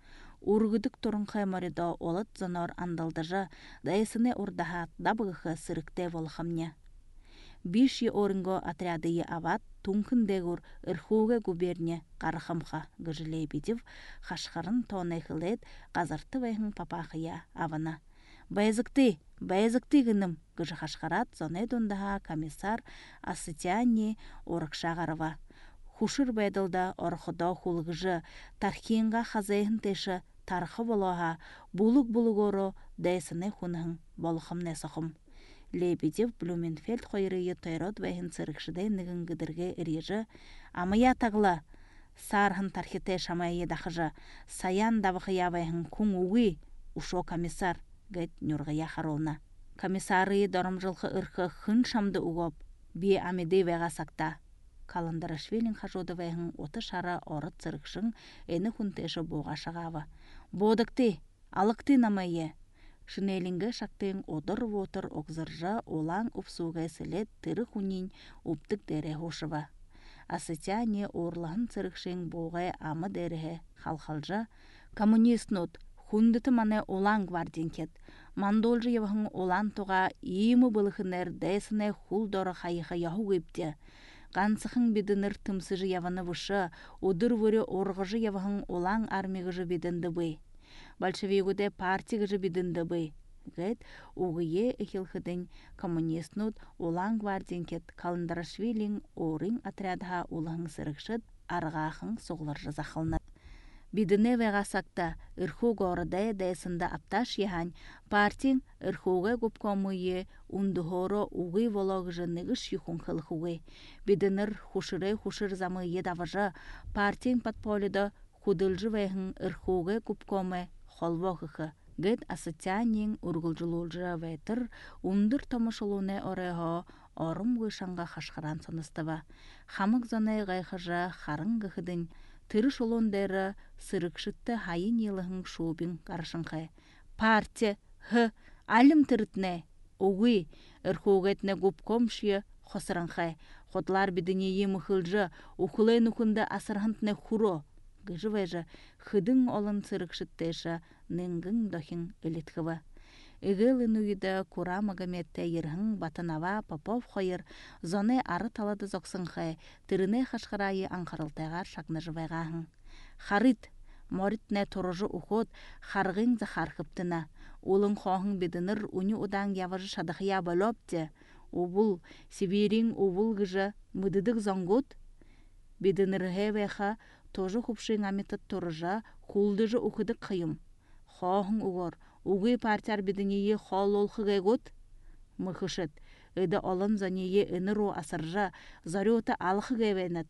Ургыдык турынқай маридо олыт зонор андалдыжы дайысыны урдахат дабығықы сырықте волқымня. Биши орынго отрядыйы ават, туңқын дегур ұрхуға губерния қарықымға гыжы Лебедев қашқарын тонай қылет ғазарты вайхын папақыя авана. Байзыкты, байзыкты гыным, гыжы хашқарат зоне дондаға комиссар Асытяне орықшағарыва. Хушыр байдылда орқыда хулғыжы, тархиынға хазайын теші тархы болуға, булық-булық оро дайсыны хунығын болықым несіқым. Лебедев Блюменфельд қойырыйы тойрод бәйін сырықшыдай нығын гыдырге ірежі, амыя тағыла, сархын тархите шамайы дақыжы, саян давықыя бәйін күн уғы, ушо комиссар, гэт нюрғыя харолна. Комиссары дорымжылқы ұрқы хын шамды уғып, бе амеды вәға сақта. Каландарашвилин хажоды вәйін оты шара орыт сырықшын әні хүнтеші боға шағавы. Бодықты, алықты намайы. Шынелінгі шақтың одыр-вотыр оғзыржа олаң ұпсуға сілет тірі хүнін ұптық дәрі хошыва. Асытяне орлағын сырықшын боғай амы дәрі халхалжа. Коммунист нот, хүндіті маны олаң гвардинкет. Мандолжы евғын олан туға иімі бұлықынер дәсіне хул доры қайықы яху гөпте. Қансықын бедінір тымсыжы яваны бұшы, удыр-вөрі орғыжы евғын олаң армигыжы бедінді бүй. Большевигуде партигыжы бедінді бүй. Гэт, уғые эхилхыдың коммунистнут олаң гвардинкет Каландарашвилин орын отрядға улығын сырықшыд арғақын соғларжы зақылны. Бидіне веға сақта ұрхуғы орыдай дайсында апташ ехань партин ұрхуға көпкомыйы ундығыры уғы вологыжы нығыш юхун қылхуғы. Бидінір хушыры хушыр замыйы давыжы партин подполида худылжы вәйхін ұрхуға көпкомы холвоғықы. Гэт Асытянин ургылжылулжы вәйтір ундыр тамышылуны орайға орым ғышанға қашқаран соныстыва. Хамық заны ғайқыжы қарын ғықыдың тыры шолондары сырықшытты хайын еліғын шубин қаршынқай. Партия, хы, алым тырытне, уғы, ұрхуғетне көпкомшия қосырынқай. Хотлар бідінее мұхылжы, ұқылай нұқынды асырғынтне хуро. Гыжы вайжы, хыдың олын сырықшыттайшы ныңгың дохин үлітхіві. Игылын үйді Кура Магометті ерхің Батанава Попов қойыр, зоны ары талады зоқсынқай, тіріне қашқырайы аңқарылтайғар шақны жывайғағын. Харит, моритне тұрыжы ұқыт, харғың захарқыптына. Олың қоғың бедінір уни удан яважы шадықия болопте. Обул, Сибирин обул гыжы мұдыдық зоңгут. Бедінір хевеха тоже хупшың аметат тұрыжа хулдыжы ұқыдық қиым. Қоғың ұғыр. Уғы партияр бедінее қол олқыға ғыт. Мұхышыт, өді олын зонее үніру асыржа, зарёты алқыға вәйнат.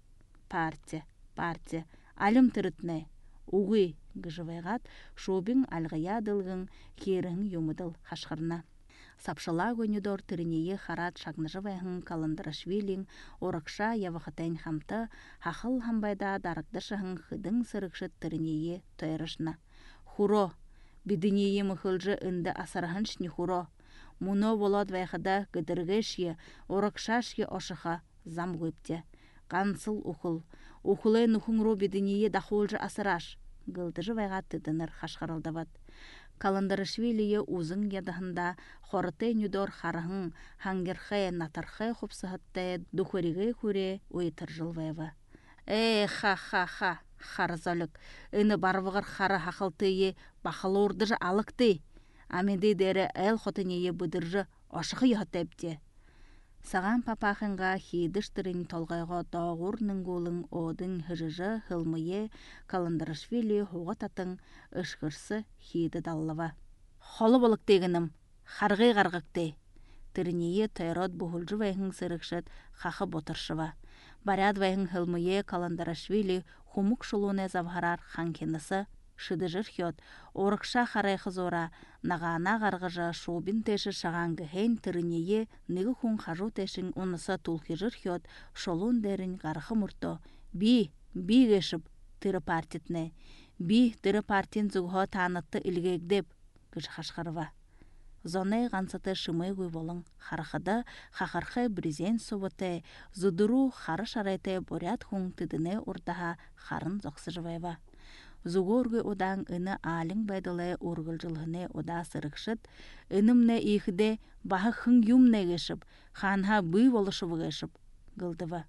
Партия, партия, алым тұрытны. Уғы, ғыжывайғат, шобин алғыя дылғын, керің юмыдыл қашқырна. Сапшыла гөнідор түрінее харат шағныжывайғын Каландарашвилин, орықша явықытайын хамты, хақыл хамбайда дарықдышығын хыдың сырықшыт түрінее тойрышна. Хуро, бидінее мұхылжы үнді асарғын шні хуро. Мұно болад вайқыда гыдырғеше, орықшаше ошыға зам көпте. Қансыл ұқыл, ұқылай нұхыңро бидінее дақолжы асыраш. Гылдыжы вайға тыдыныр қашқарылдабад. Каландарашвилие узын ядығында хорыты нүдор харығын, хангерхай натархай құпсығыттай дұхырығы көре ойытыр жылвайва. Эй, ха-ха-ха, харзалык, үні барвығыр хары хақылтыйы бақылы ордыжы алықты. Аменде дәрі әл хотынейі бұдыржы ашығы яттайпте. Саған папақынға хейдіштірін толғайға дауғыр ныңголың одың хыжыжы хылмые Каландарашвили хоғататын ұшқырсы хейді даллыва. Холы болық дегінім, харғай ғарғықты. Тірінее тайрот бұғылжы вайхың сырықшыт қақы ботыршыва. Баряд вайхың хылмые Каландарашвили хумук шулуне завхарар ханкенысы шыдыжыр хет, орықша харайқы зора, нағана ғарғыжа шобин тәші шағанғы хейн тірінее нығы хүн қажу тәшін онысы тұлқижыр хет, шолун дәрін ғарқы мұрто. Би, би гешіп тірі партитне. Би тірі партин зүгіға танытты үлгегдеп, күш қашқарыва. Зонай ғансыты шымай ғой болың харқыда хақарқай брезен совыты, зудыру хары шарайты борят хүн тыдыне ордаға харын зоқсы жывайва. Зугоргы одан ыны алың байдылай оргылжылғыне ода сырықшыт, үнімне ихде бағы хың юмне гешіп, ханха бұй болышывы гешіп, гылдыва.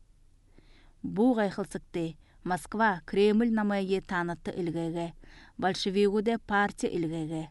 Бұ ғайқылсыкты, Москва, Кремль намайы танытты үлгеге, большевигуде партия үлгеге.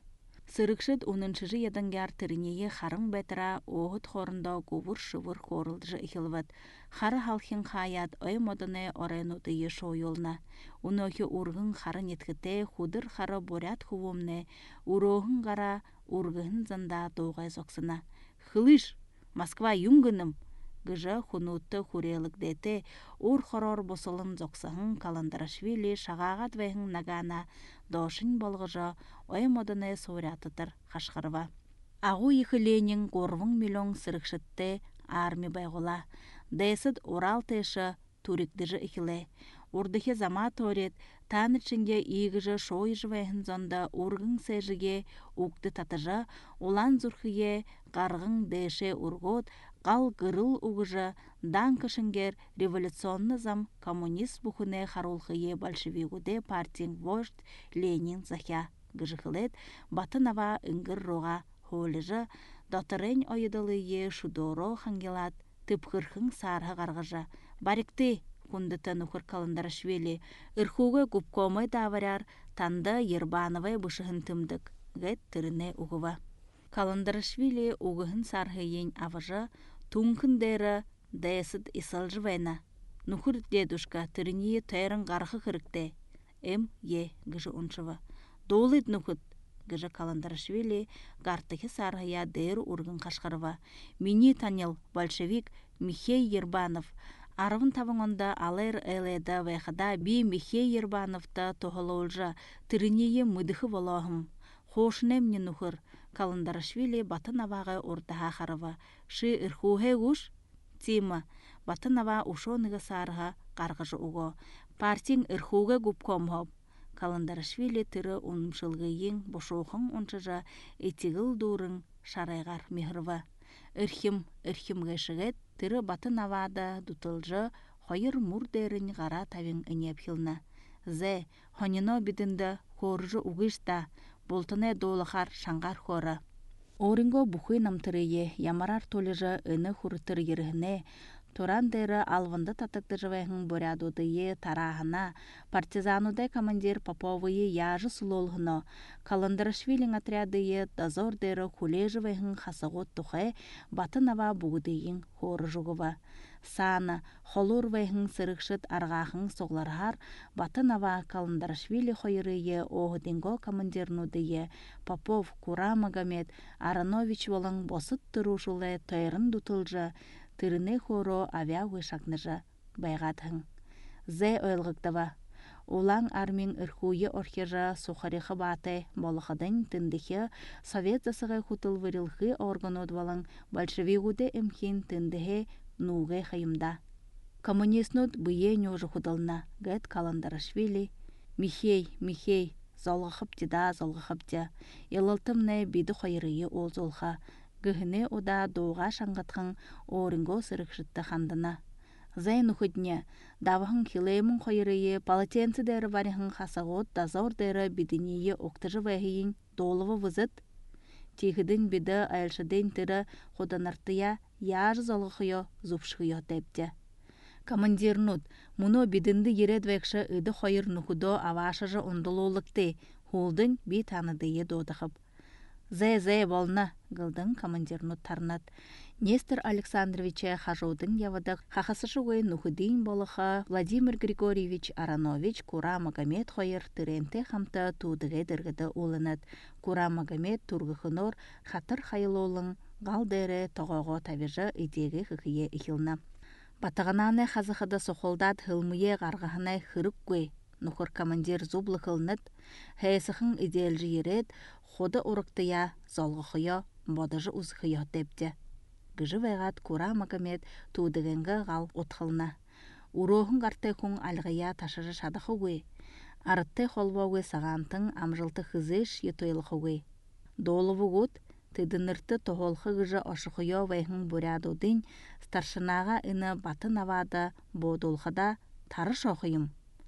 Сырыкшыт унынчыжы ядангар тырынее харың бәтіра оғыт хорында губур шывыр хорылдыжы ихилват. Хары халхин хаят ой модыне оренутые шойолна. Унохи ургын хары неткіте худыр хары борят хувомне, урогын гара ургын занда доғай зоксына. Хылыш, Москва юнгыным! Гыжа хунутты хурелык дете, ур хорор босылын зоксahın Каландарашвили шағағат вәйхін нагана дошын болғыжа ой модыне соурятытыр хашқарва. Ағу екі Ленин горвың миллион сырықшытты арми байғыла. Дэсід Урал тэші турикдыжы ихиле. Урдыхе зама торет, танычынге игыжы шойжы вәйхін зонда ургын сэжіге уқты татыжа, улан зурхые қарғын дэше ургот, қал гырыл угыжы дан кышынгер революционны зам коммунист бухыне харулхые большевигуде партиин вождь Ленин захя гыжыхылет батынава ынгыр рога холыжы дотырын ойыдылые шудоро хангелат тыпхырхын сарха гаргыжа барикты кундыты нухыр Каландарашвили ырхуга губкомой даваряр танда Ербановай бушыхын тымдык гэт тырыне угыва. Каландарашвили угыхын сархыйын авыжы тункын дәрі дәсід исалжы вайна. Нухыр дедушка тырыние тайрын гархы хырыкте. Эм е гыжы оншыва. Долыд нухыт гыжы Каландарашвили гартыхы сархая дәрі ургын қашқарыва. Мини танил большевик Михей Ербанов. Арвын тавыңында алыр әледі вайхада би Михей Ербановта тоғылы тырыние мұдығы волағым. Хошынем не нухыр. Каландарашвили батынаваға ордаға қарыва. Ши ырхуhe уш? Тима, батынава ушоныға сарыға қарғыжы уго. Партин ырхуға губком хоп. Каландарашвили тыры унымшылғыйын бошоқын ончыжа этигіл дурын шарайғар мехрва. Ырхим, ырхим ғешігет, тыры батынавада дутылжы хойыр мурдерін ғара тавин үнепхилна. Зе, хонино бидінді хоржы уғышта, болтыне долахар шаңғар хора. Оринго бухуй намтырые, ямарар толыжы ыны хуртыр ерігіне, Туран дәрі алвынды татықты жывайхын борядудые тарағына, партизанудай командир Поповые яжы сулолғыны, Каландарашвилин отрядые дозор дәрі хуле жывайхын хасығот тұхай батынава бұғыдейін хоры жұғыва. Саны, холур вайхын сырықшыт арғақын соғларғар, батынава Каландарашвили хойырые оғыденго командирнудые Попов, Курамагамед, Аранович волың босыт тұрушылы тайрын дутылжы, тырыны хоро авиагы шакныжа байгатхын. Зе ойлғықтава. Улан армин ырхуе орхежа сухарихы баты болықыдың тындихи совет засығай хутыл вырылхы органудвалың большевигуде эмхин тындихи нуғай хайымда. Коммунистнуд бұе нёжы худылна гэт Каландарашвили. Михей, Михей, золғықып деда, золғықып де. Елылтым не биді қойырые ол золға. Гыхыне ода доға шаңғытқын орынго сырықшытты қандына. Зайны хүдне, давығын хилеймін қойырые палатенці дәрі варихын қасағот дазор дәрі бидіние оқтыжы вәхейін долывы вызыт. Тихідін биді айылшыден тірі ходанартыя яжы золғықыйо зупшықыйо тәпте. Командирнут, мұны бидінді еред вәкші үді қойыр нұхудо авашыжы ондылулықты, холдың би таныдые додықып. Зэ-зэ болна, гылдың командирнут тарнат. Нестор Александровича хажудың явадық хақасышы ғой нұхыдейн болыға Владимир Григорьевич Аранович Курамагамед қойыр тіренте қамта тудығы діргіді олынат. Курамагамед турғықынор хатыр хайылолың ғалдері тоғығы тавижы идегі қықие ихилна. Батығананы қазықыды соқылдат хылмые ғарғағынай хырық көй. Нұхыр командир зублы қылнат. Хайсықын иделжі ерет, ходы ұрықтыя, золғықыя, бодыжы ұзықыя депте. Гыжы вайғат Курамагамед тудығынғы ғал отқылна. Урохын ғартайқын алғыя ташыры шадықы көй. Арыттай холбауы сағантың амжылты хызыш етойлықы көй. Долывы ғыт, тыдынырты тоғылқы гыжы ашықыя вайхын бурядудың старшынаға үні батын авада бодулқыда тарыш оқыйым.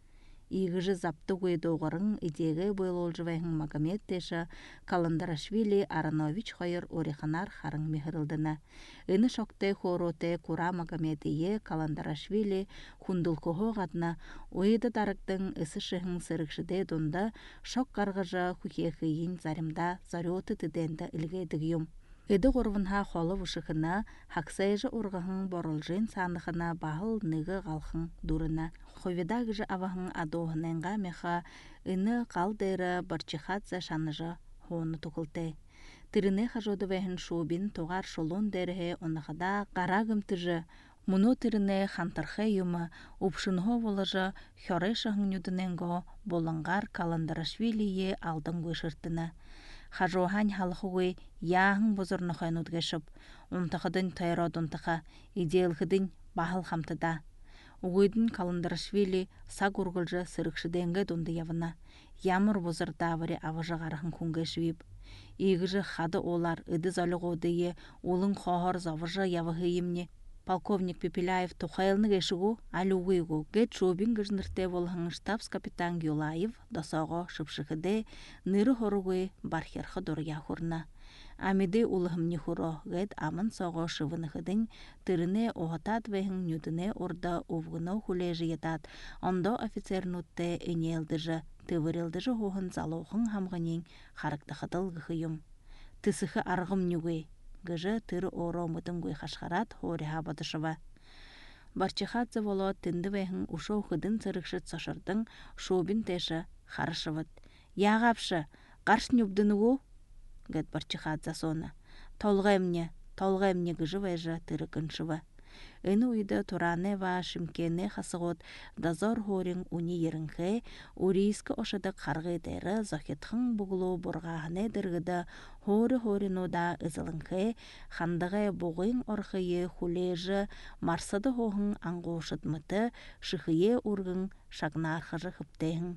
Игыжы запты гойдоғырың идеге бойлолжывайхың Магомед теші Каландарашвили Аранович хайыр ореханар харың мехірілдіна. Ыны шокте хороте кура Магомедие Каландарашвили хундулкого гадна ойды дарықтың ысы шыхың сырықшыде донда шок қарғыжа хухехейін заримда зарёты тыденді үлгейдігім. Эді ғорвынға қолы вұшықына, хақсайжы ұрғығын борылжын санықына бағыл нығы қалқын дұрына. Ховидагыжы авағын адоғыненға меха үні қалдыры барчихатса шаныжы хоны тұқылты. Тіріне қажоды вәхін шубин тоғар шолун дәріхе онықыда қарағымтыжы. Мұны тіріне хантархе юмы ұпшынғы волыжы хөрі шағын нүдіненго болыңғар Каландарашвилие алдың көшіртіні. Хажохан халхуы яғын бозырны қайнудгешіп, онтақыдың тайродынтыға, идеялғыдың бағыл қамтыда. Угойдың Каландарашвили сақ ұрғылжы сырықшыденгі донды явына, ямыр бозыр давари авыжы ғарықын күнгешвейб. Игіжі қады олар үді залығодыйы, олың қоғыр завыжы явығы емне. Полковник Пепеляев тухайлны гешугу алюгуйгу гет шубин гыжнырте волхың штабс-капитан Гюлаев досого шыпшыхыде ныры хоругуй бархерхы доря хурна. Амиде улыхым нихуро гет амын сого шывыныхыдың тырыне оғатат вехің нүдіне орда увгыно хулежі етат. Ондо офицер нутте энелдыжы, тывырылдыжы хоғын залоғын хамғанен харықтықыдыл гыхыйым. Тысықы арғым нүгей. Гыжы тыры оро мытын гой хашхарат хориха бадышыва. Барчихатзы воло тынды вэхын ушо хыдын цырыкшыт сошырдың шубин теші харышывыт. Яғапшы, қарш нүбдінігу? Гэт барчихатзы соны. Толғай мне, толғай мне гыжы вэжі тыры кыншыва. Ыны уйды туране ва шымкене хасығот дазор хорин уни ерінхе, урийскі ошады қарғы дәрі зохетхын бұғылу бұрғағыне дырғыды хори-хоринуда ызылынхе, хандығы бұғын орхые хулежі марсады хоғын аңғошыдмыты шықые ургын шагнархыжы хыптейін.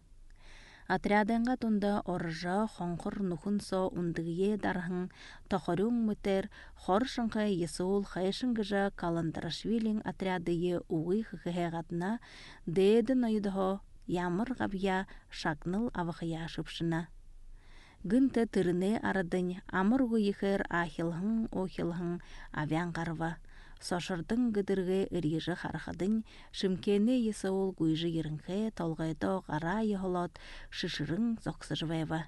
Отряденға тұнда оржа қонқыр нұхынсо ұндығые дарғын тоқырың мүтер қоршынғы есуыл қайшыңғыжа Каландарашвилин отрядые уғы хықығағадына дейді найдығы ямыр ғабия шагныл авықия шыпшына. Гынты тырыне арадың амырғы ехер ахилғын охилғын авян қарва. Сошырдың гыдырғы үрежі қарқадың шымкене есауыл гүйжі ерінге толғайды ғара ехолот шышырың зоқсы жывайва.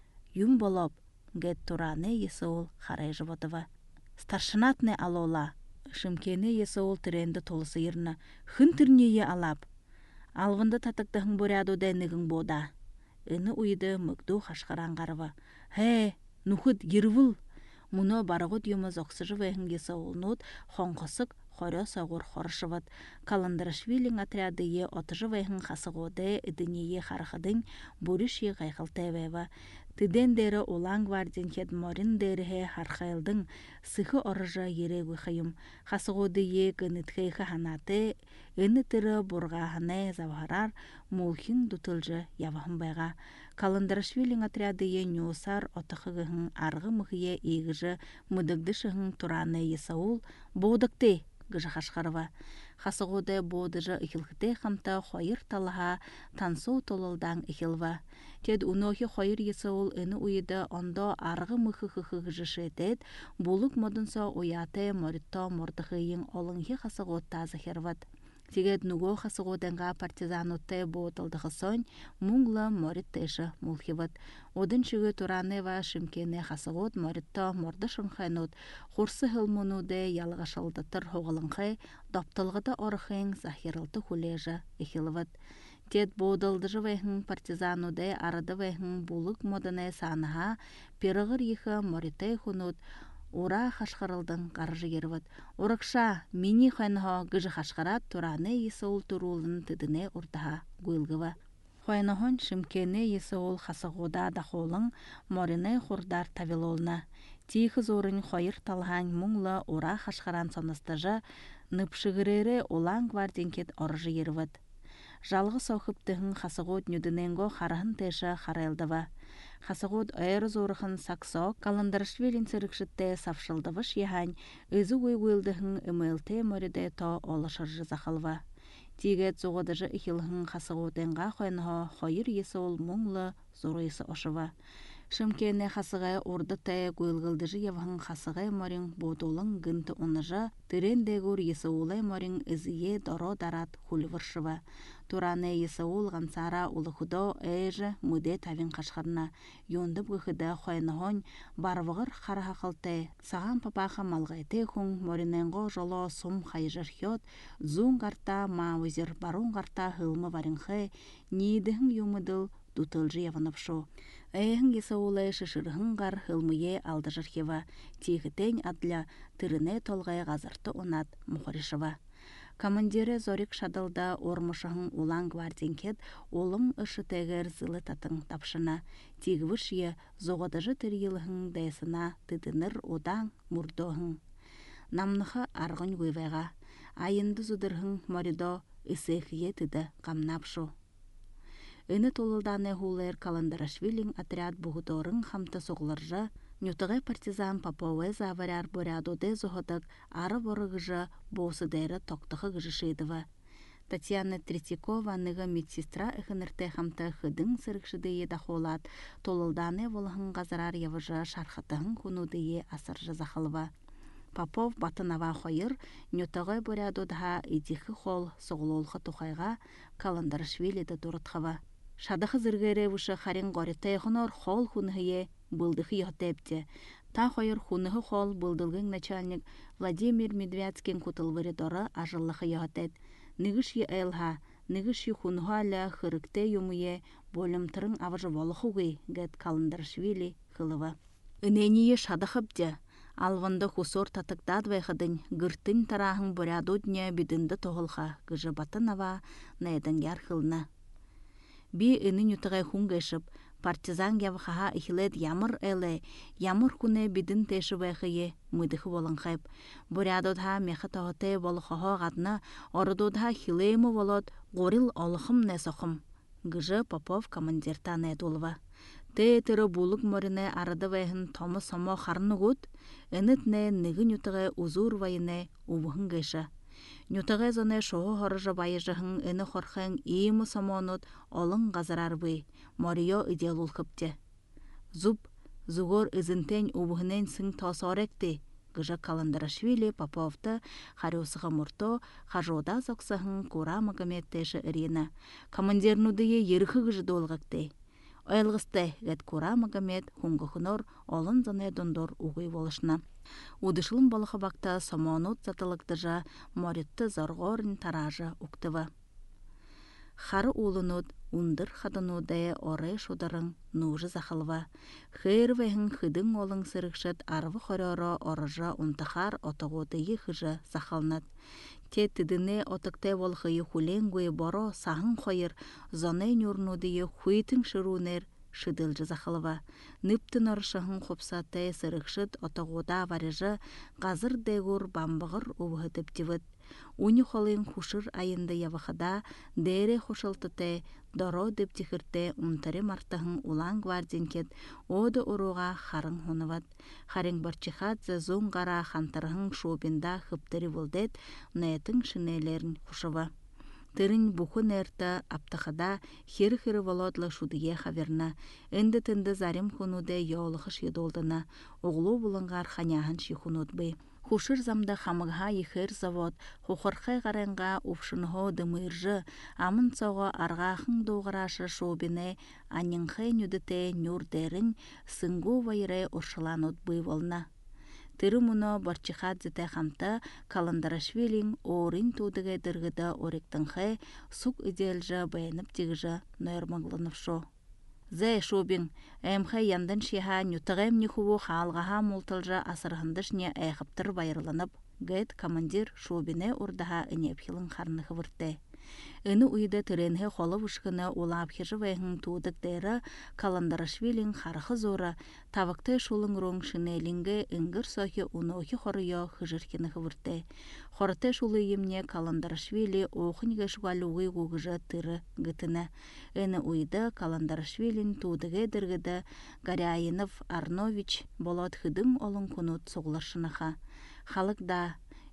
Юм болып, гет туране есауыл қарай жывадыва. Старшынатны алола. Шымкене есауыл түренді толысы еріні. Хын түрнее алап. Алғынды татықтығын бұряду дәнігін бода. Үні ұйды мүгду қашқаран қарыва. Хе, нұхыд ервіл. Мұны барығыд юмы зоқсыжы вәйін есауылнуд қонқысық қоры сауыр қорышывыд. Каландарашвилин отрядые отыжы вәйін қасығуды үдінее қарқыдың бұрыши қайқылты вәйва. Тиден дәрі олаң варден хед морин дәріхе харқайлдың сықы орыжы ерегі қайым. Қасығуды гынытхейхі ханаты үні түрі бұрғағыны завғарар мұлхин дұтылжы явағын байға. Каландарашвилин отрядые нюсар отықығығын арғы мұхие егіжі мұдығдышығын тураны есауыл боудықты гыжы қашқарыва. Қасығуды боудыжы үхілгіде қамта қойыр талыға тансу толылдан үхілва. Тед унохи қойыр есауыл үні ұйыды ондо арғы мұхы гыжы шетет, бұлық модынса ұяты моритто мордығыйын олыңхи қасығуытта захерват. Тегет нуго қасығуданға партизанутты боутылдығы сон мұңлы морит теші мұлхиват. Одын шүгі тураны ва шымкене қасығуд моритто морды шынхайнуд құрсы хылмынуды ялғашылдытыр хоғылыңқай доптылғыды орықын захирылты хулежі ихилват. Тет боудылдыжы вайхын партизануды арады вайхын бұлық модыны саныға перығыр ехі моритай хунуд ура хашқарылдың қаржы ерват. Урықша мини хайнығы гыжы хашқарат тураны есауыл турулын тыдыне ұрдаға гүйлгіва. Хайнығын шымкене есауыл қасығуда дақолың морины құрдар тавилолына. Тиіхі зорын қойыр талған мұңлы ура хашқаран соныстыжы нұпшығырері олаң гварденкет оржы ерват. Жалғы соқыптығын қасығуд нүдіненго қарағын теші қарайлдыва. Қасығуд айыр зорықын сақсо Каландарашвилин сырықшытты савшылдывыш ехань өзі өйгөлдіғын үмілте мөреде то олышыр жазақылва. Тигет зоғадыжы ихилхын хасығуденға қойнығы қойыр есі ол мұңлы зор есі ошыва. Шымкене хасыгай орды тая гуйлгылдыжы явхын хасыгай морин бодолын гынты оныжа тырен дегур есаулай морин изие доро дарат хулвыршыва. Туране есаул гансара улыхудо эжі мүде тавин қашқарна. Йондып гыхыда хойнығын барвығыр қарахақылтай. Саған папаха малғайты хүн мориненго жоло сум хайжыр хет, зун гарта мауызер барун гарта хылмы варинхы, нидіхін юмыдыл дутылжы яванапшо. Эйхін есаулай шышырхын ғар хылмые алдыжырхева, тегітен адля тырыне толғай ғазырты онат мұхарышыва. Командирі Зорик шадылда ормышығын улан гварденкет олың ұшы тәгір зылы татын тапшына. Тегівіш е зоғадыжы тіргіліхін дайсына тыдыныр одан мұрдоғын. Намнықы арғын гөйвайға, айынды зудырхын моридо ісеқие тыды қамнапшу. Үні толылданы хулер Каландарашвилин отряд бұғыдорын хамты соғылыржы, нютығай партизан Попове заваряр борядоде зоғыдық ары борығыжы босы дәрі тоқтықы ғыжы шейдіва. Татьяна Третьякова ныға медсестра үхінірті хамты хыдың сырықшыдые дақолат, толылданы волығын ғазарар явыжы шархатығын хунудые асыржы зақылыва. Попов батынава қойыр, нютығай борядодға идихы қол соғылолғы тұқайға Каландарашвилиді дұрытқыва. Шадықы зіргері ұшы қарин ғориттай ғынор қол хунығые бұлдықы еғтепте. Та қойыр хунығы қол бұлдылғын начальник Владимир Медведскин кутылвыры доры ажыллықы еғтет. Нығыш е әлға, нығыш е хунығы әлі қырыкте юмые болымтырын авыжы волықуғый гэт Каландарашвили қылыва. Үнение шадықыпте. Алванды хусор татықдадвай қыдын гыртын тарахын бұрядудне бидінді тоғылға гыжы батынава найдан яр қылына. Би үнін үтіғай хунгайшып, партизан явқаға ихилет ямыр әлі, ямыр күне бидін тәші байқые мүдіқі болын қайп. Бұрядудға меқі тоғытай болықығы ғадны, орыдудға хилеймі болот ғорил олықым нәсоқым. Гыжы Попов командиртан әдолыва. Тәйтірі бұлық мөріне арады вайхын томы сомо қарны ғуд, әнітне нігін үтіғай ұзур вайыне ұвығын гайшы. Нютығай зоне шоғы хорыжы байыжығын әні қорқын иймі самонут олың ғазарар бүй, морио идеал ұлқыпте. Зуб, зугор ізінтен ұбығынен сың тосоректі, гыжы Каландарашвили Поповты харюсыға мұрто, қажода зоқсығын Кура Магометтеші ірені. Командернудые еріхі гыжы долғықты. Ойлғысты ғет Кура Магомет хуңғықынор олын зоне дондор ұғый болышына. Удышылым болықы бақта самонут затылықтыжа моритті зарғорын таражы ұқтывы. Хары улынут ундыр хадынудай орай шударың нужы зақылва. Хыр вәхін хыдың олың сырықшыт арвы хорёро орыжа унтахар отығудайы хыжы зақылнат. Те тыдыне отықтай волқыйы хуленгуй боро сағын қойыр зоны нюрнудайы хуйтың шырунер шыдылжы зақылва. Ныптын орышығын қопсатай сырықшыт отығуда варыжы ғазыр дегур бамбығыр ұвғытып тивыд. Уни холын хушыр айынды явықыда дәре хошылтытай доро деп тихірте унтары мартығын улан гварденкет оды ұруға харың хонывад. Харың барчихат зазун ғара хантарығын шубинда хыптыры вылдет нәйтің шинелерін хушыва. Тырын бұқын әрті аптықыда хир-хиры володлы шудые хаверна. Үнді тінді зарим хунуде еолығы шедолдына. Оғлу бұлыңғар ханяғын шихунуд бей. Хушыр замда хамыға ехер завод, хухырқай ғарынға ұпшынғы дымыржы, амын цауға арғақын доғырашы шобіне, аныңқай нүдіте нүрдерін сыңгу вайрай ұршылануд бұйволна. Тыры мұны барчихат зіте қамта Каландарашвилин орын тудыға дырғыда оректіңқай сұқ иделжі байынып тегіжі нойырмағланып шо. Зәй шобин, әмхай яндан шеха нютығайм нихуу халғаға мултылжа асырғындыш не әйқыптыр байырланып, гэт командир шобине урдаға үнепхилын қарны қывыртты. Үні ұйды түренхе қолы ұшқыны олап хежі вайхын тудық дәрі Каландарашвилин қарықы зоры, тавықтай шулың роң шинелінгі үңгір соқи ұнуқи қорыйо хыжыркені қывыртты. Қорытай шулы емне Каландарашвили оғын гешуғалуғый ғуғыжы түрі гітіні. Үні ұйды Каландарашвилин тудығы діргіді Гаряйынов Арнович болот хыдың олың күнут соғылыршыныға. Халық да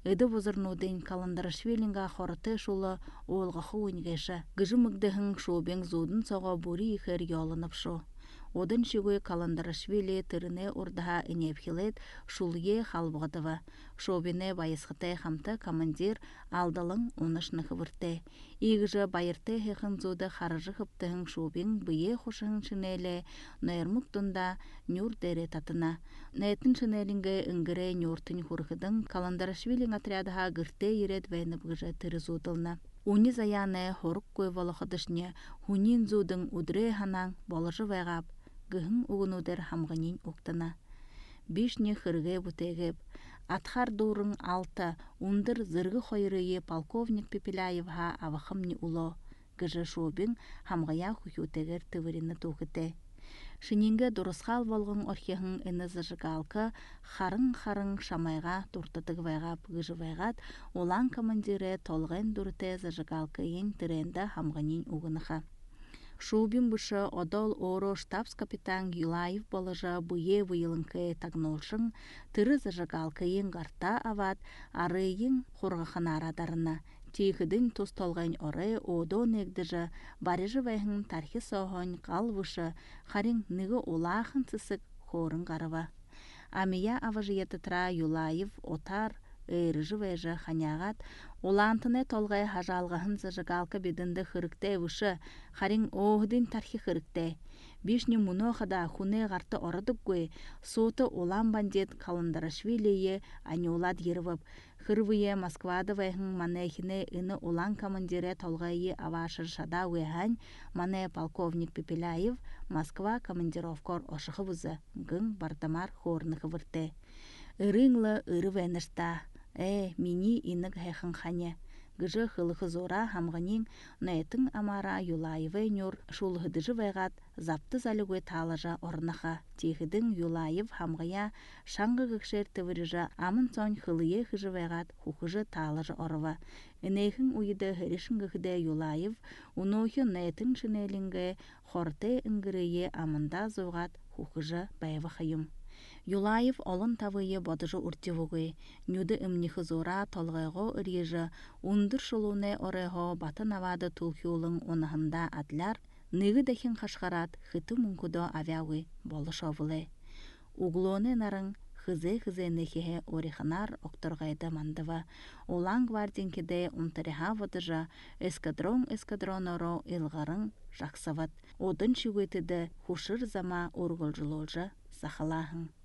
Ыды возырнудын Каландарашвилинга хорыты шулы олғақы уйнгеша. Гыжы мыгдыхын шубен зудын соға бури ихер ялынып шу. Одан шигуй Каландарашвили тырыне урдаха инепхилет шулге халбғадыва. Шобине байысқытай хамта командир алдалың онышны хывырте. Игіжі байырты хеқын зуды харыжы хыптығын шобин бүйе хошығын шинеле нойырмук тунда нюр дере татына. Нәйтін шинелінге үнгіре нюртын хурхыдың Каландарашвилин отрядыға гырте ерет вәйніп гыжы тыры зудылна. Уни заяны хорук кой волықыдышне хунин зудың удре ханан болыжы вайғап, гыхын угунудер хамғанин уктана. Бишне хырге бутегеп, атхар дурың алты ундыр зыргы хойрые полковник Пепеляевға авахымни уло, гыжы шобин хамғая хухютегер тывырины тухыте. Шининге дұрысқал болғын орхехын әні зажигалка харың-харың шамайға туртатыг вайғап гыжы вайғат, олан командире толғын дұрыте зажигалка ен тіренді хамғанин уғыныға. Шубин бұшы одол оро штабс-капитан Юлаев болыжа бұе вұйылынкы тагнолшын, тыры зажигалка ен гарта ават, ары ен қорғақын арадарына. Тейхідін тостолғайн оры одон егдіжі, барыжы вайхын тархи соғын қалвышы, харин ныгы олахын цысык хорын қарыва. Амия аважы етітра Юлаев отар ырыжы вайжы ханягат, олантыны толғай хажалғахын зажигалка бедінді хырыкте вышы, харин оғдын тархи хырыкте. Бишни мұнохада хуне ғарты орыдық гөй, соты олан бандет Каландарашвилие анеулад ервіп, Хырвые Москвады вайхын манайхіне үні олан командире толғайы авашыр шада уэхань, мане полковник Пепеляев Москва командировкор ошықы вызы, гын бардамар хорнықы вырте. Үріңлі үрі вәнішта, э, мини инық хэхын хане. Гыжы хылығы зора хамғанин нәйтін амара Юлаевы нюр шулғыдыжы вайғат запты залігөй талыжа орныға. Тейхідің Юлаев хамғая шаңғы ғықшер тывырыжа амын сон хылые хыжы вайғат хухыжы талыжы орыва. Инейхін уйды хырышын ғыхыды Юлаев унохы нәйтін шинелінгі хорты үнгірие амында зуғат хухыжы бәйвы хайым. Юлаев олын тавые бодыжы уртивугы, нюды имнихы зора толғайғы үрежі, ундыр шулуне орайғы батын авады тулхиулың онығында адляр, ныгы дәхін қашқарат хыты мұнкудо авяуы болы шовылы. Углоны нарың хызы-хызы нехеге ориханар оқтырғайды мандыва. Олан гвардинкеде унтариха водыжа эскадрон-эскадрон оро илғарын жақсават. Одын шүгетіді хушыр зама орғыл жылолжа сахалахын.